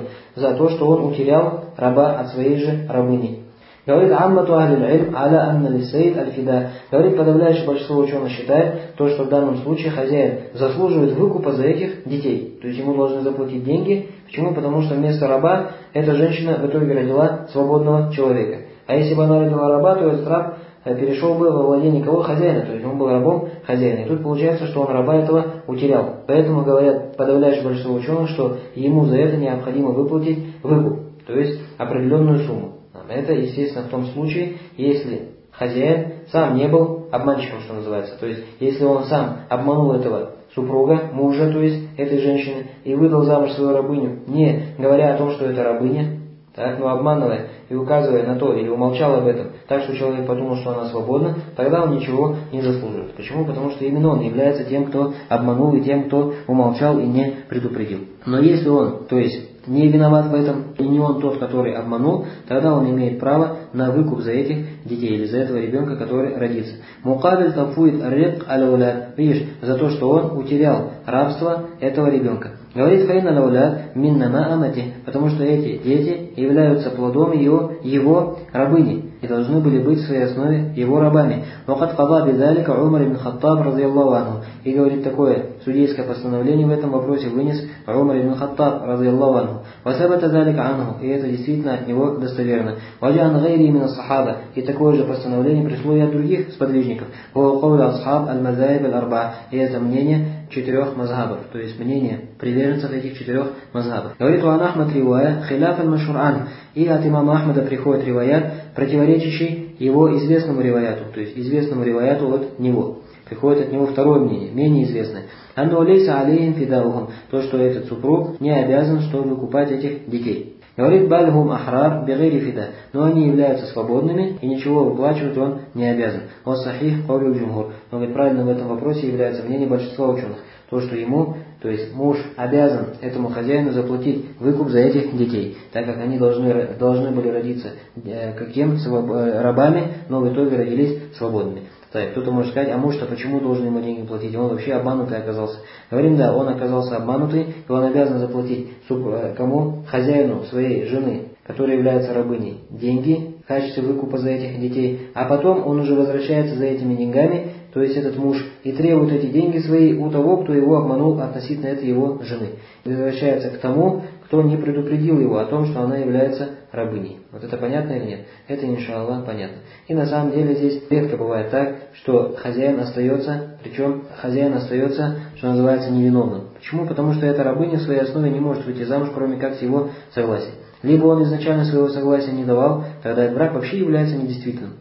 за то, что он утерял раба от своей же рабыни? Говорит, аммату ахлил илм аля анна лиссейд аль-фида. Говорит, подавляющее большинство ученых считает, то, что в данном случае хозяин заслуживает выкупа за этих детей. То есть ему должны заплатить деньги. Почему? Потому что вместо раба эта женщина в итоге родила свободного человека. А если бы она родила раба, то этот раб перешел бы во владение кого? Хозяина. То есть он был рабом хозяина. И тут получается, что он раба этого утерял. Поэтому говорят подавляющее большинство ученых, что ему за это необходимо выплатить выкуп. То есть определенную сумму. Это, естественно, в том случае, если хозяин сам не был обманщиком, что называется. То есть, если он сам обманул этого супруга, мужа, то есть этой женщины, и выдал замуж свою рабыню, не говоря о том, что это рабыня, так, но обманывая и указывая на то, или умолчал об этом, так что человек подумал, что она свободна, тогда он ничего не заслуживает. Почему? Потому что именно он является тем, кто обманул, и тем, кто умолчал и не предупредил. Но если он, то есть, не виноват в этом, и не он тот, который обманул, тогда он имеет право на выкуп за этих детей, или за этого ребенка, который родится. Мукабель тафуид рик аль-ауляд. Видишь, за то, что он утерял рабство этого ребенка. Говорит фаин аль-ауляд миннама амати, потому что эти дети являются плодом его рабыни, и должны были быть в своей основе его рабами. Вакад када бидалика Умар ибн Хаттаб разъяллаху анху. И говорит, такое судейское постановление в этом вопросе вынес Умар ибн Хаттаб разъяллаху анху. Васабата залика анху. И это действительно от него достоверно. Ваджан гайри мин ас-сахаба. И такое же постановление пришло и от других сподвижников. Ва кауля асхаб аль-мазаиб аль-арба. И это мнение 4 мазхабов, то есть мнение приверженцев этих 4 мазхабов. Говорит Уан Ахмад ривая хиляф аль-машур ан. И от имама Ахмада приходит риваят, противоречащий его известному риваяту, то есть известному риваяту от него. Приходит от него второе мнение, менее известное. Анну лейса алейхим фидаухум, то, что этот супруг не обязан, чтобы выкупать этих детей. Говорит, бальхум ахрар бигайри фида. Но они являются свободными, и ничего выплачивать он не обязан. Он сахих каулю джумхур. Но говорит, правильно в этом вопросе является мнение большинства ученых. То, что ему, то есть муж обязан этому хозяину заплатить выкуп за этих детей, так как они должны были родиться рабами, но в итоге родились свободными. Так, кто-то может сказать, а муж-то почему должен ему деньги платить? Он вообще обманутый оказался. Говорим, да, он оказался обманутый, и он обязан заплатить кому? Хозяину своей жены, которая является рабыней, деньги в качестве выкупа за этих детей, а потом он уже возвращается за этими деньгами, то есть этот муж, и требует эти деньги свои у того, кто его обманул относительно этой его жены. И возвращается к тому, кто не предупредил его о том, что она является рабыней. Вот это понятно или нет? Это, иншаллах, понятно. И на самом деле здесь редко бывает так, что хозяин остается, причем хозяин остается, что называется, невиновным. Почему? Потому что эта рабыня в своей основе не может выйти замуж, кроме как с его согласия. Либо он изначально своего согласия не давал, тогда этот брак вообще является недействительным.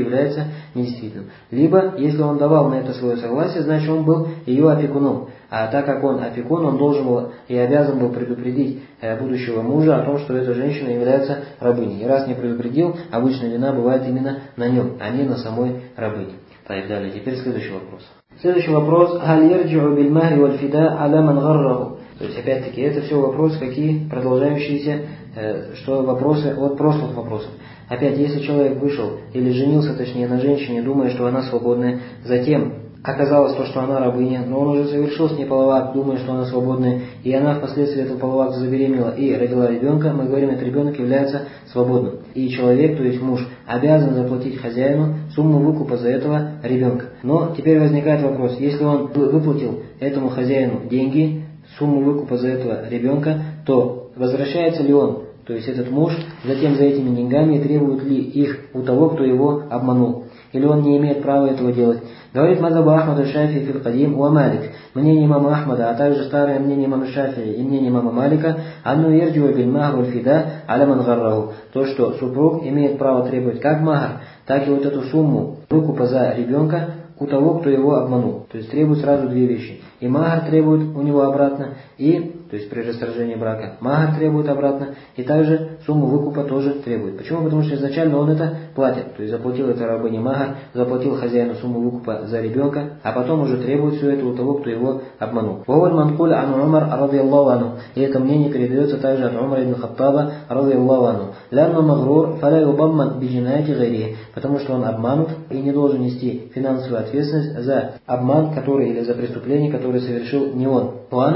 Либо, если он давал на это свое согласие, значит он был ее опекуном. А так как он опекун, он должен был и обязан был предупредить будущего мужа о том, что эта женщина является рабыней. И раз не предупредил, обычно вина бывает именно на нем, а не на самой рабыне. Так, далее. Теперь следующий вопрос. Следующий вопрос. Халь ярджи'у биль махри валь фида аля ман гарраху. То есть, опять-таки, это все вопросы, какие продолжающиеся, что вопросы от прошлых вопросов. Опять, если человек вышел или женился, точнее, на женщине, думая, что она свободная, затем оказалось то, что она рабыня, но он уже совершил с ней половой акт, думая, что она свободная, и она впоследствии этого полового акта забеременела и родила ребенка, мы говорим, этот ребенок является свободным. И человек, то есть муж, обязан заплатить хозяину сумму выкупа за этого ребенка. Но теперь возникает вопрос, если он выплатил этому хозяину деньги, сумму выкупа за этого ребенка, то возвращается ли он, то есть этот муж, затем за этими деньгами, требует ли их у того, кто его обманул? Или он не имеет права этого делать? Говорит мазхаб Ахмада Шафии фил Кадим уа Малик. Мнение имама Ахмада, а также старое мнение имама Шафии и мнение имама Малика, анну ярджиу биль махр валь фида аля ман гарраху. То, что супруг имеет право требовать как махр, так и вот эту сумму выкупа за ребенка у того, кто его обманул. То есть требует сразу две вещи. И махр требует у него обратно, и, то есть при расторжении брака, махр требует обратно, и также сумму выкупа тоже требует. Почему? Потому что изначально он это платит. То есть заплатил это рабыне махр, заплатил хозяину сумму выкупа за ребенка, а потом уже требует все это у того, кто его обманул. Ваваль манкуль ан Умар радийаллаху анху. И это мнение передается также от Умара ибн Хаттаба радийаллаху анху. Лянну магрур фаля юбамман биджинаяти гайрихи. Потому что он обманут и не должен нести финансовую ответственность за обман, который или за преступление, которое совершил не он.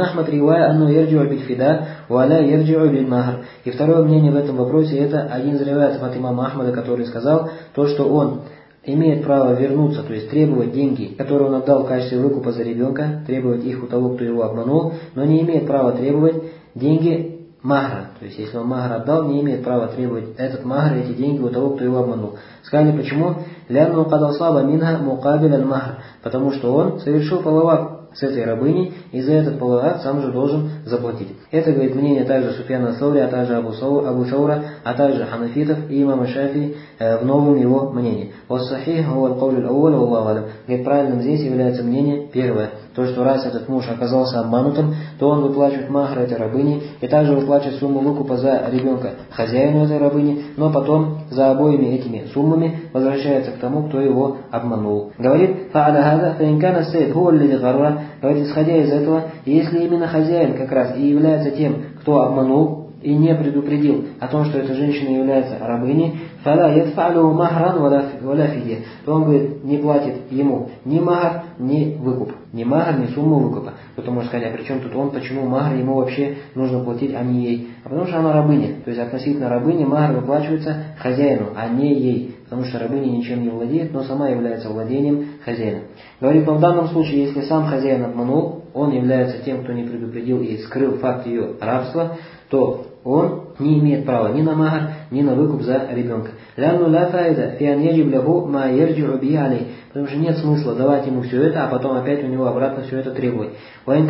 И второе мнение в этом вопросе, это один из риваятов от имама Ахмада, который сказал, то, что он имеет право вернуться, то есть требовать деньги, которые он отдал в качестве выкупа за ребенка, требовать их у того, кто его обманул, но не имеет права требовать деньги махра. То есть, если он махр отдал, не имеет права требовать этот махр, эти деньги у того, кто его обманул. Сказали, почему? Лянну кадасаба минха мукабиль аль-махр. Потому что он совершил половой акт с этой рабыней, и за этот половой акт сам же должен заплатить. Это, говорит, мнение также Суфьяна Саури, а также Абу Саура, а также ханафитов и имама Шафии в новом его мнении. Говорит, правильным здесь является мнение первое. То, что раз этот муж оказался обманутым, то он выплачивает махр этой рабыни и также выплачивает сумму выкупа за ребенка хозяину этой рабыни, но потом за обоими этими суммами возвращается к тому, кто его обманул. Говорит, говорит, исходя из этого, если именно хозяин как раз и является тем, кто обманул и не предупредил о том, что эта женщина является рабыней, то он, говорит, не платит ему ни махр, ни выкуп. Ни махр, ни сумму выкупа. Кто-то может сказать, а при чем тут он, почему махр ему вообще нужно платить, а не ей? А потому что она рабыня. То есть относительно рабыни махр выплачивается хозяину, а не ей. Потому что рабыня ничем не владеет, но сама является владением хозяина. Говорит, но в данном случае, если сам хозяин обманул, он является тем, кто не предупредил и скрыл факт ее рабства, то он не имеет права ни на махр, ни на выкуп за ребенка. Потому что нет смысла давать ему все это, а потом опять у него обратно все это требовать. Или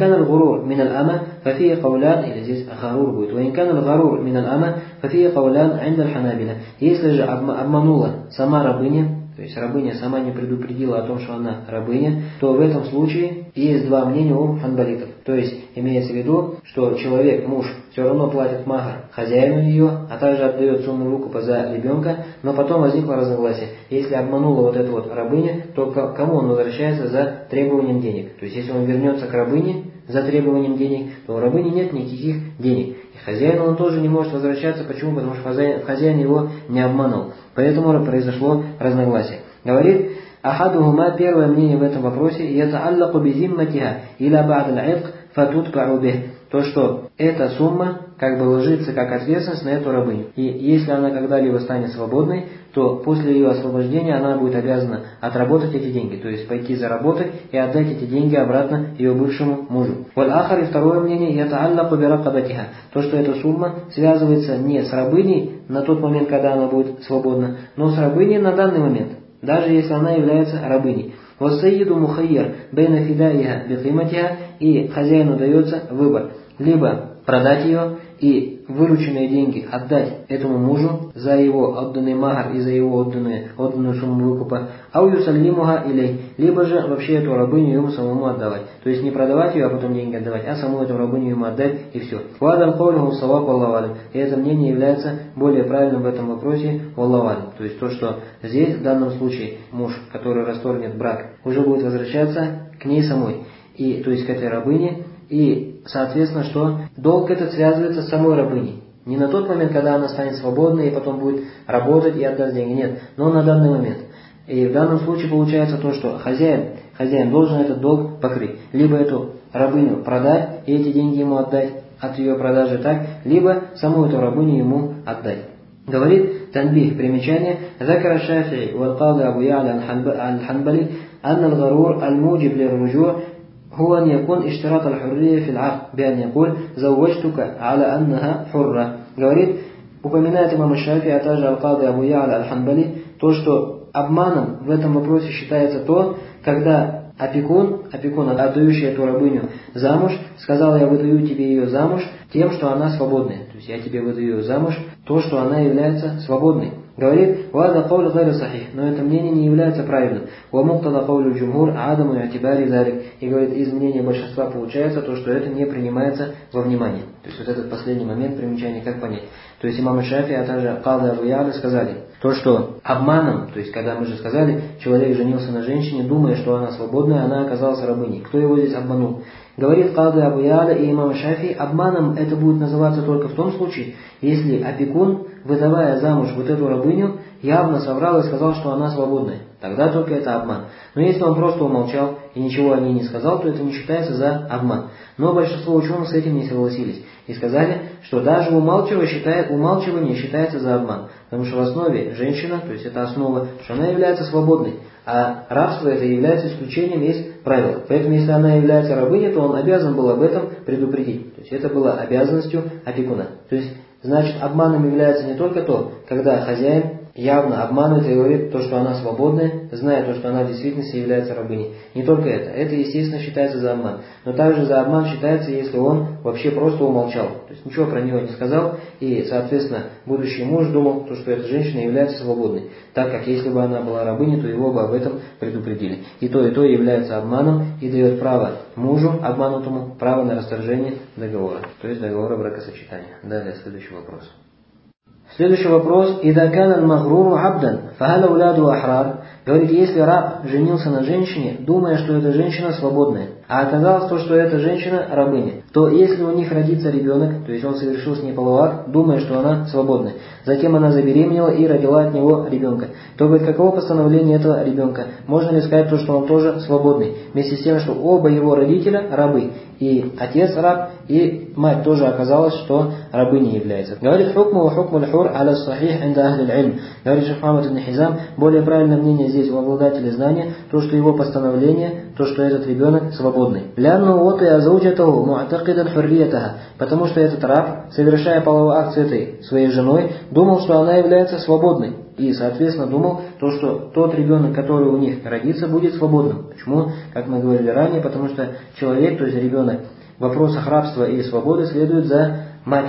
здесь гарур будет. Если же обманула сама рабыня, то есть рабыня сама не предупредила о том, что она рабыня, то в этом случае есть два мнения у ханбалитов. То есть имеется в виду, что человек, муж, все равно платит махр хозяину ее, а также отдает сумму выкупа за ребенка, но потом возникло разногласие. Если обманула вот эту вот рабыня, то кому он возвращается за требованием денег? То есть если он вернется к рабыне за требованием денег, то у рабыни нет никаких денег. И хозяину он тоже не может возвращаться. Почему? Потому что хозяин его не обманул. Поэтому произошло разногласие. Говорит Ахадухума, первое мнение в этом вопросе, ятааллаку бизимматиха иля ба'д аль-'идк фатутба'у бих. То, что эта сумма как бы ложится как ответственность на эту рабыню. И если она когда-либо станет свободной, то после ее освобождения она будет обязана отработать эти деньги, то есть пойти заработать и отдать эти деньги обратно ее бывшему мужу. Валь-ахар, и второе мнение, ятааллаку биракабатиха. То, что эта сумма связывается не с рабыней на тот момент, когда она будет свободна, но с рабыней на данный момент, даже если она является рабыней. Вассайиду мухайяр бейна фидаиха бихиматиха, и хозяину дается выбор: либо продать ее и вырученные деньги отдать этому мужу за его отданный махар и за его отданную сумму выкупа, ау юсаллимуха илей, либо же вообще эту рабыню ему самому отдавать. То есть не продавать ее, а потом деньги отдавать, а саму эту рабыню ему отдать, и все. Вадан каулиху саваб аллаху алим. И это мнение является более правильным в этом вопросе аллаху алим. То есть то, что здесь в данном случае муж, который расторгнет брак, уже будет возвращаться к ней самой, и то есть к этой рабыне. И, соответственно, что долг этот связывается с самой рабыней. Не на тот момент, когда она станет свободной и потом будет работать и отдаст деньги. Нет, но на данный момент. И в данном случае получается то, что хозяин должен этот долг покрыть. Либо эту рабыню продать и эти деньги ему отдать от ее продажи так, либо саму эту рабыню ему отдать. Говорит танбих, примечание, ذكر الشافعي والقاضي أبو يعلى الحنبلي أن الغرور الموجب للرجوع هو أن يكون اشتراط الحرية في العقد بأن يقول زوجتك على أنها حرة. Говорит, упоминает имам Шафи, а также аль-Кади Абу Я'ля аль-Ханбали, то, что обманом в этом вопросе считается то, когда опекун, отдающий эту рабыню замуж, сказал: я выдаю тебе ее замуж тем, что она свободная. То есть я тебе выдаю ее замуж, то, что она является свободной. Говорит, вада кауль гайра сахих, но это мнение не является правильным. Ва муктада каулю джумхур адаму и'тибари залик. И говорит, из мнения большинства получается то, что это не принимается во внимание. То есть вот этот последний момент примечания, как понять. То есть имам Шафи, а также Кади Абу Я'ля сказали, то, что обманом, то есть когда мы же сказали, человек женился на женщине, думая, что она свободная, она оказалась рабыней. Кто его здесь обманул? Говорит Кади Абу Я'ля и имам Шафи, обманом это будет называться только в том случае, если опекун, выдавая замуж вот эту рабыню, явно соврал и сказал, что она свободная. Тогда только это обман. Но если он просто умолчал и ничего о ней не сказал, то это не считается за обман. Но большинство ученых с этим не согласились и сказали, что даже умалчивание считается за обман. Потому что в основе женщина, то есть это основа, что она является свободной. А рабство это является исключением из правил. Поэтому если она является рабыней, то он обязан был об этом предупредить. То есть это было обязанностью опекуна. То есть значит, обманом является не только то, когда хозяин явно обманывает и говорит то, что она свободная, зная то, что она в действительности является рабыней. Не только это. Это, естественно, считается за обман. Но также за обман считается, если он вообще просто умолчал. То есть ничего про него не сказал, и, соответственно, будущий муж думал, то, что эта женщина является свободной. Так как если бы она была рабыней, то его бы об этом предупредили. И то является обманом и дает право мужу, обманутому, право на расторжение договора. То есть договора бракосочетания. Далее, следующий вопрос. Следующий вопрос. «Идакан аль-магруру абдан, фахаля уляду ахрар». Говорит, если раб женился на женщине, думая, что эта женщина свободная, а оказалось то, что эта женщина рабыня, то если у них родится ребенок, то есть он совершил с ней половой акт, думая, что она свободная, затем она забеременела и родила от него ребенка, то говорит, каково постановление этого ребенка? Можно ли сказать то, что он тоже свободный? Вместе с тем, что оба его родителя рабы, и отец раб, и мать тоже оказалось, что рабыней является. Говорит, хукму ва хукму аль-хур аля сахих инда ахли аль-илм. Говорит Шейх Мухаммад ибн Хизам, более правильное мнение здесь у обладателя знания, то, что его постановление, то, что этот ребенок свободный. Лянну утия зауджатаху му'такидан хурриятаха, потому что этот раб, совершая половой акт с этой своей женой, думал, что она является свободной. И, соответственно, думал, то, что тот ребенок, который у них родится, будет свободным. Почему? Как мы говорили ранее, потому что человек, то есть ребенок, в вопросах рабства и свободы следует за матерью.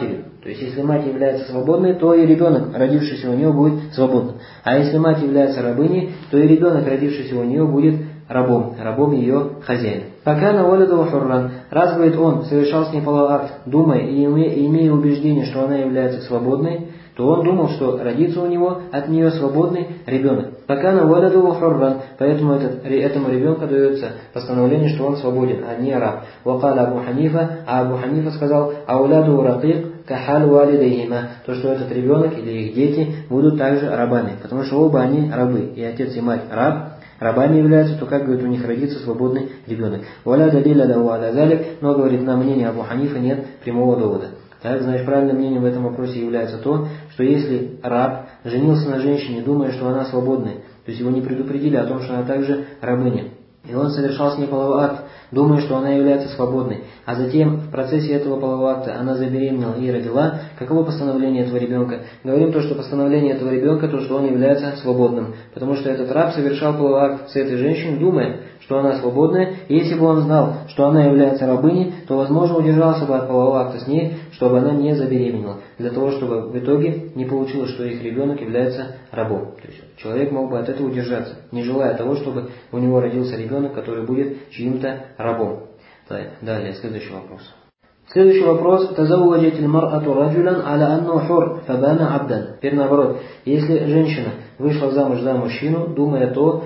То есть, если мать является свободной, то и ребенок, родившийся у нее, будет свободным. А если мать является рабыней, то и ребенок, родившийся у нее, будет рабом ее хозяина. Пока на валиду хурран, раз, говорит, он совершал с ней половой акт, думая и имея убеждение, что она является свободной, то он думал, что родится у него от нее свободный ребенок. Пока на валиду хурран, поэтому этому ребенку дается постановление, что он свободен, а не раб. Вакаля Абу Ханифа, а Абу Ханифа сказал, ауляду ракик кахаль валидейхима, то, что этот ребенок или их дети будут также рабами, потому что оба они рабы, и отец и мать рабами являются, то как, говорит, у них родится свободный ребенок. Валя далиля лаху аля залик, но, говорит, на мнение Абу Ханифа нет прямого довода. Так, значит, правильным мнением в этом вопросе является то, что если раб женился на женщине, думая, что она свободная, то есть его не предупредили о том, что она также рабыня, и он совершал с ней половой акт, думая, что она является свободной, а затем в процессе этого полового акта она забеременела и родила, каково постановление этого ребенка? Говорим то, что постановление этого ребенка, то, что он является свободным, потому что этот раб совершал половой акт с этой женщиной, думая, что она свободная, и если бы он знал, что она является рабыней, то, возможно, удержался бы от полового акта с ней, чтобы она не забеременела, для того, чтобы в итоге не получилось, что их ребенок является рабом. То есть человек мог бы от этого удержаться, не желая того, чтобы у него родился ребенок, который будет чьим-то рабом. Далее, следующий вопрос. Следующий вопрос. Тазавваджат аль-мар'ату раджулян аля анну хур фабана абдан. Теперь наоборот. Если женщина вышла замуж за мужчину, думая,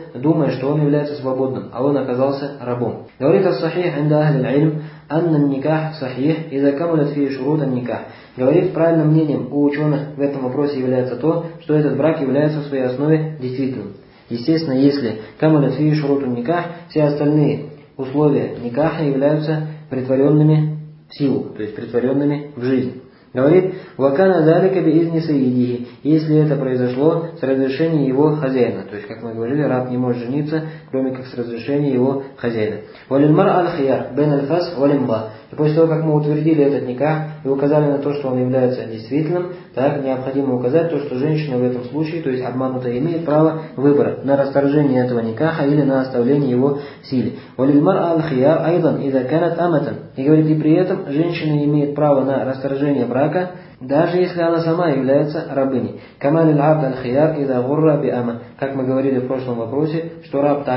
что он является свободным, а он оказался рабом. Говорит ас-сахих инда ахли аль-илм, анна никах сахих, иза камулят фи шурут ан-никах. Говорит, правильным мнением у ученых в этом вопросе является то, что этот брак является в своей основе действительным. Естественно, если камулят фи шурут ан-никах, все остальные условия никаха являются претворенными в силу, то есть претворенными в жизнь. Говорит, вакана залика биизни саидихи, если это произошло с разрешения его хозяина. То есть, как мы говорили, раб не может жениться, кроме как с разрешения его хозяина. Валильмар аль-хияр бен аль-фас валимба. И после того, как мы утвердили этот никах и указали на то, что он является действительным, так необходимо указать то, что женщина в этом случае, то есть обманутая, имеет право выбора на расторжение этого никаха или на оставление его в силе. Валильмар аль-хияр айдан иза канат аматан. И говорит, и при этом женщина имеет право на расторжение брака, даже если она сама является рабыней. Камаль абд аль-хияр иза гурра би ама. Как мы говорили в прошлом вопросе, что раб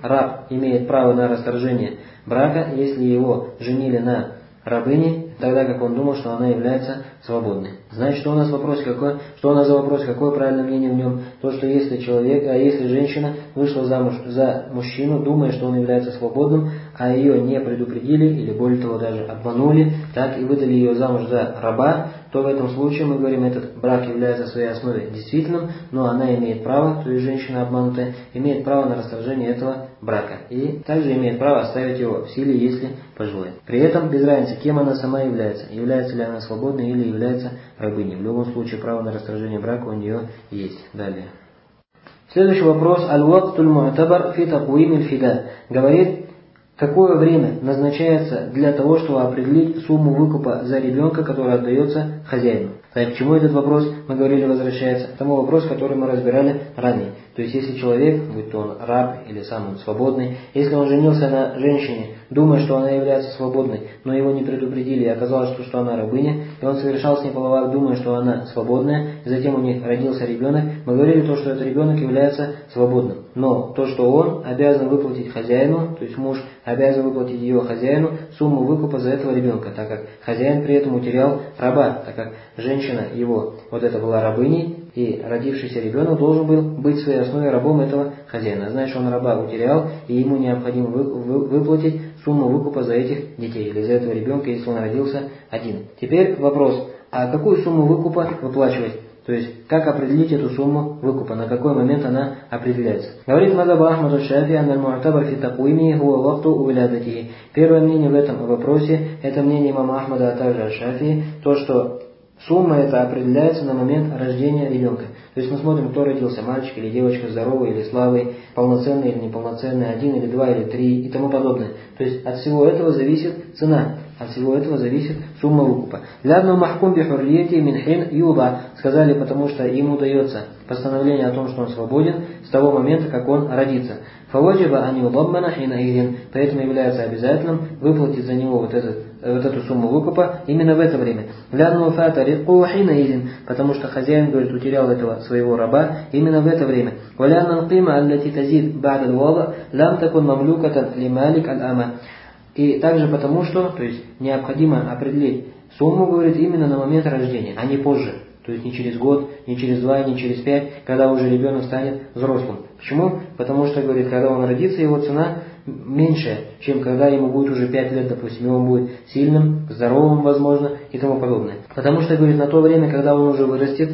имеет право на расторжение брака, если его женили на рабыне, тогда как он думал, что она является свободной. Значит, что у нас вопрос какой? Что у нас за вопрос? Какое правильное мнение в нем? То, что если женщина вышла замуж за мужчину, думая, что он является свободным, а ее не предупредили, или более того даже обманули, так и выдали ее замуж за раба, то в этом случае, мы говорим, этот брак является в своей основе действительным, но она имеет право, то есть женщина обманутая, имеет право на расторжение этого брака. И также имеет право оставить его в силе, если пожелает. При этом без разницы, кем она сама является. Является ли она свободной или является рабыней. В любом случае, право на расторжение брака у нее есть. Далее. Следующий вопрос. Аль-вактуль му'табар фи такуим аль-фида. Говорит, какое время назначается для того, чтобы определить сумму выкупа за ребенка, который отдается хозяину. Так, к чему этот вопрос, мы говорили, возвращается? К тому вопросу, который мы разбирали ранее. То есть, если человек, будь то он раб или сам он свободный, если он женился на женщине, думая, что она является свободной, но его не предупредили, и оказалось, что она рабыня, и он совершал с ней половой акт, думая, что она свободная, и затем у них родился ребенок, мы говорили то, что этот ребенок является свободным. Но то, что он обязан выплатить хозяину, то есть муж обязан выплатить ее хозяину сумму выкупа за этого ребенка, так как хозяин при этом утерял раба, так как женщина его, вот это была рабыней, и родившийся ребенок должен был быть в своей основе рабом этого хозяина. Значит, он раба утерял, и ему необходимо выплатить сумму выкупа за этих детей, или за этого ребенка, если он родился один. Теперь вопрос, а какую сумму выкупа выплачивать? То есть, как определить эту сумму выкупа, на какой момент она определяется. Говорит мазхаб Ахмад аль-Шафи, аль-му'табар фи такуими хуа вакту увилядатихи. Первое мнение в этом вопросе, это мнение имама Ахмада, а также аль-Шафи, то, что сумма эта определяется на момент рождения ребенка. То есть мы смотрим, кто родился, мальчик или девочка, здоровый или слабый, полноценный или неполноценный, 1 или 2 или 3 и тому подобное. То есть от всего этого зависит цена. От всего этого зависит сумма выкупа. «Лянну махкум бихуррияти мин хин юба», сказали, потому что ему дается постановление о том, что он свободен с того момента, как он родится. «Фаваджиба ан юдаммана хина изин», поэтому является обязательным выплатить за него вот эту сумму выкупа именно в это время. «Лянну фата рикку хина изин», потому что хозяин, говорит, утерял этого своего раба именно в это время. «Валянна алкима аллати тазид ба'да алвада лам такун мамлюкатан лималик аль-ама». И также потому что, то есть необходимо определить сумму, говорит, именно на момент рождения, а не позже. То есть не через год, не через 2, не через 5, когда уже ребенок станет взрослым. Почему? Потому что, говорит, когда он родится, его цена меньше, чем когда ему будет уже 5 лет, допустим, и он будет сильным, здоровым, возможно, и тому подобное. Потому что, говорит, на то время, когда он уже вырастет,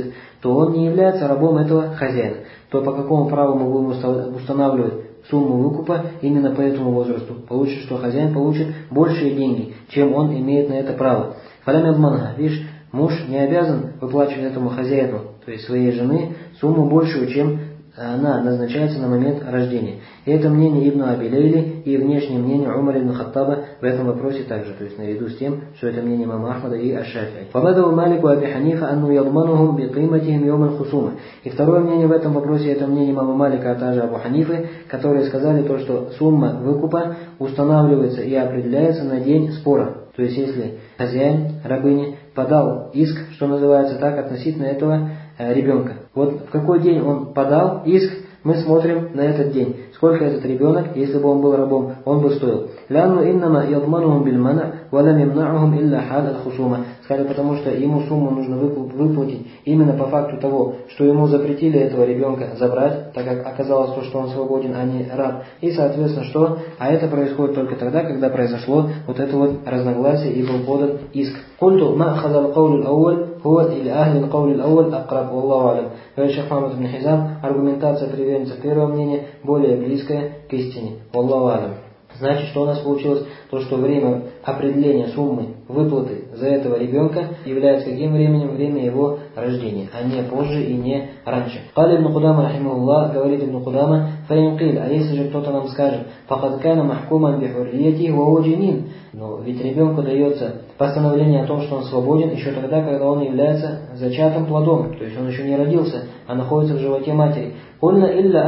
то он не является рабом этого хозяина. То по какому праву мы будем устанавливать сумму выкупа именно по этому возрасту? Получится, что хозяин получит большие деньги, чем он имеет на это право. Фалями обманга, видишь, муж не обязан выплачивать этому хозяину, то есть своей жены, сумму большую, чем она назначается на момент рождения. И это мнение Ибн Аби Лейли и внешнее мнение Умара ибн Хаттаба в этом вопросе также, то есть наряду с тем, что это мнение имама Ахмада и Аш-Шафи'и. Фабадау Малику Аби Ханифа анну ядманухум бикиматихим йом аль-хусума. И второе мнение в этом вопросе, это мнение имама Малика, а также Абу Ханифы, которые сказали то, что сумма выкупа устанавливается и определяется на день спора. То есть если хозяин рабыни подал иск, что называется так, относительно этого ребенка. Вот в какой день он подал иск, мы смотрим на этот день. Сколько этот ребенок, если бы он был рабом, он бы стоил. «Лянну иннама ядманухум бильмана, валам ямнаухум илля хал аль-хусума». Сказали, потому что ему сумму нужно выплатить именно по факту того, что ему запретили этого ребенка забрать, так как оказалось то, что он свободен, а не раб. И, соответственно, что? А это происходит только тогда, когда произошло вот это вот разногласие и был подан иск. «Культу ма хазал каулю ауаль, хуа или ахли каулю ауаль акраб, валлаху алям». Говорит Шейх Мухаммад ибн Хизам, аргументация приверженца первого мнения более близкая к истине. Валлаху алям. Значит, что у нас получилось? То, что время определения суммы выплаты за этого ребенка является каким временем? Время его рождения, а не позже и не раньше. Кали ибн Кудама, рахимахуллах, говорит ибн Кудама, фаинкиль, а если же кто-то нам скажет, факад кана махкуман бихуррияти ва уджинин, но ведь ребенку дается постановление о том, что он свободен еще тогда, когда он является зачатым плодом, то есть он еще не родился, а находится в животе матери. Кульна илля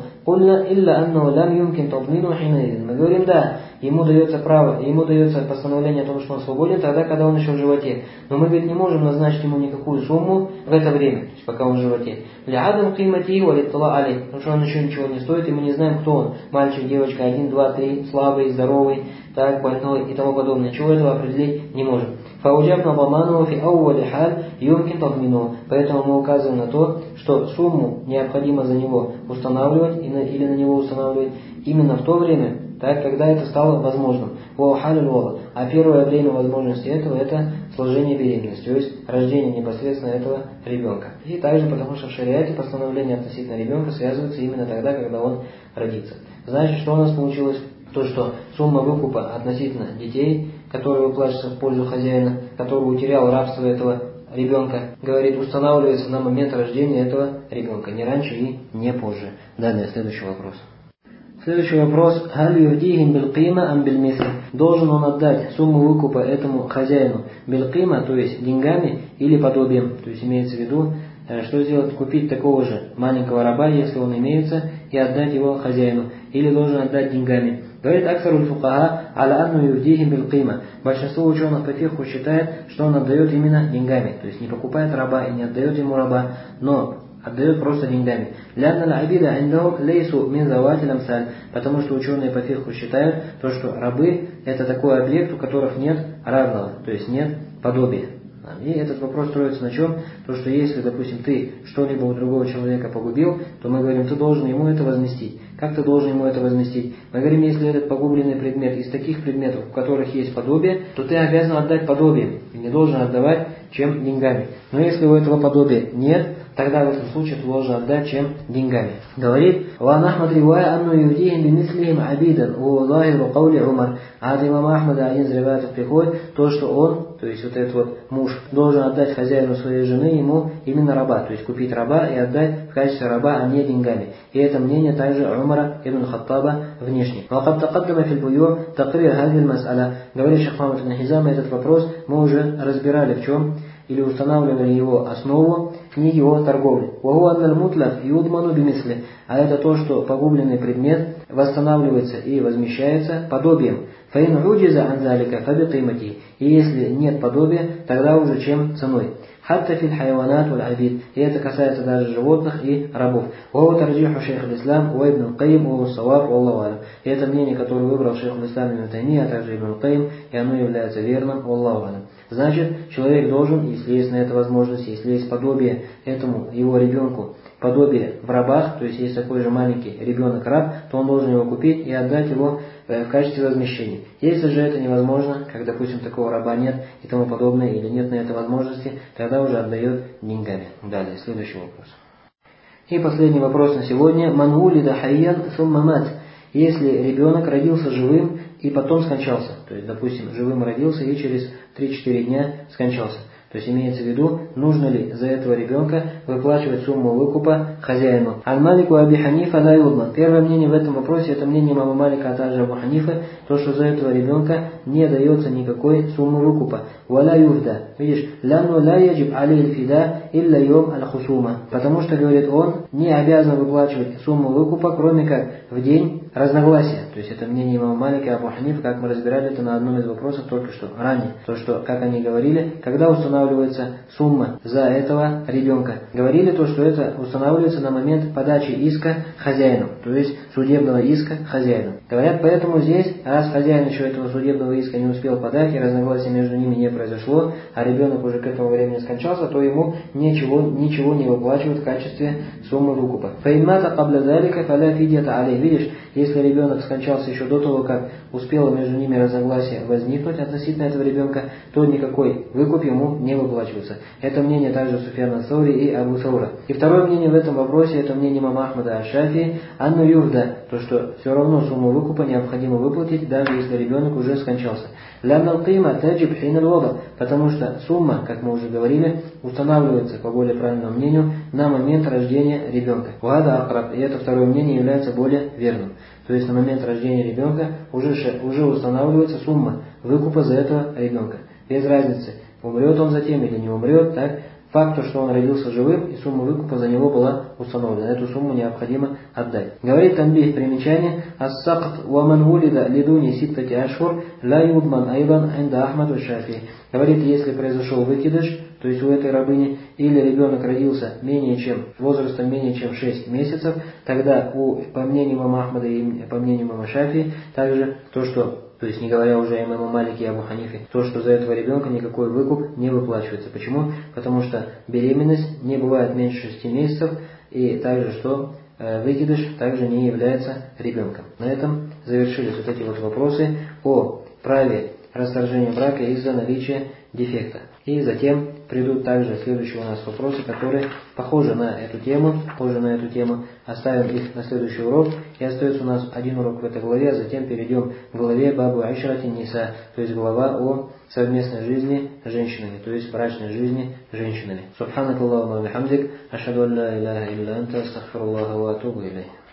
аннаху лам юмкин тадмину хинаидин. Мы говорим, да, ему дается право, ему дается постановление о том, что он свободен тогда, когда он еще в животе. Но мы ведь не можем назначить ему никакую сумму в это время, то есть пока он в животе. Лядам кимати валиттала али, потому что он еще ничего не стоит, и мы не знаем, кто он. Мальчик, девочка, 1, 2, 3, слабый, здоровый, так, больной и тому подобное. Чего этого определить не можем. Фауджабна баману фи аували халь юмкин тадмину. Поэтому мы указываем на то, что сумму необходимо за него устанавливать или на него устанавливать именно в то время, так, когда это стало возможным. А первое время возможности этого это сложение беременности, то есть рождение непосредственно этого ребенка. И также потому, что в шариате постановление относительно ребенка связывается именно тогда, когда он родится. Значит, что у нас получилось? То, что сумма выкупа относительно детей, которые выплачиваются в пользу хозяина, который утерял рабство этого ребенка, говорит, устанавливается на момент рождения этого ребенка, не раньше и не позже. Далее, следующий вопрос. Следующий вопрос. «Халь юхдихим билкима ам бильмисл». Должен он отдать сумму выкупа этому хозяину билкима, то есть деньгами или подобием. То есть имеется в виду, что сделать? Купить такого же маленького раба, если он имеется, и отдать его хозяину. Или должен отдать деньгами. Говорит Аксаруль фукаха аля анну юхдихим билкима. Большинство ученых по фикху считает, что он отдает именно деньгами. То есть не покупает раба и не отдает ему раба, но отдает просто деньгами. Потому что ученые по фикху считают, то, что рабы это такой объект, у которых нет равного, то есть нет подобия. И этот вопрос строится на чем? То, что если, допустим, ты что-либо у другого человека погубил, то мы говорим, ты должен ему это возместить. Как ты должен ему это возместить? Мы говорим, если этот погубленный предмет из таких предметов, у которых есть подобие, то ты обязан отдать подобие и не должен отдавать чем деньгами. Но если у этого подобия нет, тогда в этом случае ты должен отдать чем? Деньгами. Говорит, «Ван Ахмад ривая анну юдихим бимислихим абидан, у лахиру каули Умар». А от имама Ахмада один из риваятов приходит, то, что он, то есть вот этот вот муж, должен отдать хозяину своей жены ему именно раба, то есть купить раба и отдать в качестве раба, а не деньгами. И это мнение также Умара ибн Хаттаба внешне. وقد تقدم في البيوع تقرير هذه المسألة. Говорит Шейх Мухаммад ибн Хизам, этот вопрос мы уже разбирали в чем? Или устанавливали его основу в книге о торговле. А это то, что погубленный предмет восстанавливается и возмещается подобием. И если нет подобия, тогда уже чем ценой. Хатта фил хайванат валь абид. И это касается даже животных и рабов. Вова тарджиху шейх аль-Ислам, ва ибн Каим, ва саваб, валлаху алям. И это мнение, которое выбрал шейх аль-Ислам ибн Таймия, а также ибн Каим, и оно является верным, валлаху алям. Значит, человек должен, если есть на это возможность, если есть подобие этому его ребенку, подобие в рабах, то есть есть такой же маленький ребенок-раб, то он должен его купить и отдать его в качестве возмещения. Если же это невозможно, как, допустим, такого раба нет и тому подобное, или нет на это возможности, тогда уже отдает деньгами. Далее, следующий вопрос. И последний вопрос на сегодня. Ман улида хайян сумма мат. Если ребенок родился живым и потом скончался, то есть, допустим, живым родился и через 3-4 дня скончался. То есть имеется в виду, нужно ли за этого ребенка выплачивать сумму выкупа хозяину. Аль-Малику Аби Ханифа ла юдман. Первое мнение в этом вопросе, это мнение имама Малика, а также Абу Ханифы, то, что за этого ребенка не дается никакой суммы выкупа. Валя юфда. Видишь, лянну ла яджиб алей фида илля йом аль-хусума. Потому что, говорит он, не обязан выплачивать сумму выкупа, кроме как в день разногласия. То есть это мнение имама Малика и Абу Ханифа, как мы разбирали это на одном из вопросов только что ранее. То, что, как они говорили, когда устанавливается сумма за этого ребенка. Говорили то, что это устанавливается на момент подачи иска хозяину, то есть судебного иска хозяину. Говорят, поэтому здесь, раз хозяин еще этого судебного иска не успел подать, и разногласия между ними не произошло, а ребенок уже к этому времени скончался, то ему ничего не выплачивают в качестве суммы выкупа. Видишь, если ребенок скончался еще до того, как успело между ними разногласие возникнуть относительно этого ребенка, то никакой выкуп ему не выплачивается. Это мнение также Суфьяна Саури и Абу Саура. И второе мнение в этом вопросе, это мнение имама Ахмада Аш-Шафии, анну юфда, то что все равно сумму выкупа необходимо выплатить, даже если ребенок уже скончался. Потому что сумма, как мы уже говорили, устанавливается, по более правильному мнению, на момент рождения ребенка. И это второе мнение является более верным. То есть на момент рождения ребенка уже устанавливается сумма выкупа за этого ребенка. Без разницы, умрет он затем или не умрет, так? Факт, что он родился живым, и сумма выкупа за него была установлена. Эту сумму необходимо отдать. Говорит Танбих, примечание, «Ас-сакт ва ман вулида лидуни ситтати ашхур ла юдман айдан инда Ахмад ва Шафии». Говорит, если произошел выкидыш, то есть у этой рабыни, или ребенок родился возрастом менее чем 6 месяцев, тогда по мнению имама Ахмада и по мнению имама Шафии, также то есть не говоря уже о имаме Малике и Абу Ханифе, то, что за этого ребенка никакой выкуп не выплачивается. Почему? Потому что беременность не бывает меньше 6 месяцев, и также, что выкидыш также не является ребенком. На этом завершились вот эти вот вопросы о праве расторжения брака из-за наличия дефекта. И затем придут также следующие у нас вопросы, которые похожи на эту тему. Оставим их на следующий урок. И остается у нас один урок в этой главе, а затем перейдем к главе Бабу Айшрати Ниса, то есть глава о совместной жизни с женщинами, то есть брачной жизни с женщинами. Субханакаллаху ва бихамдик, ашхаду ан ла иляха илля анта, астагфируллаха ва атубу илейх.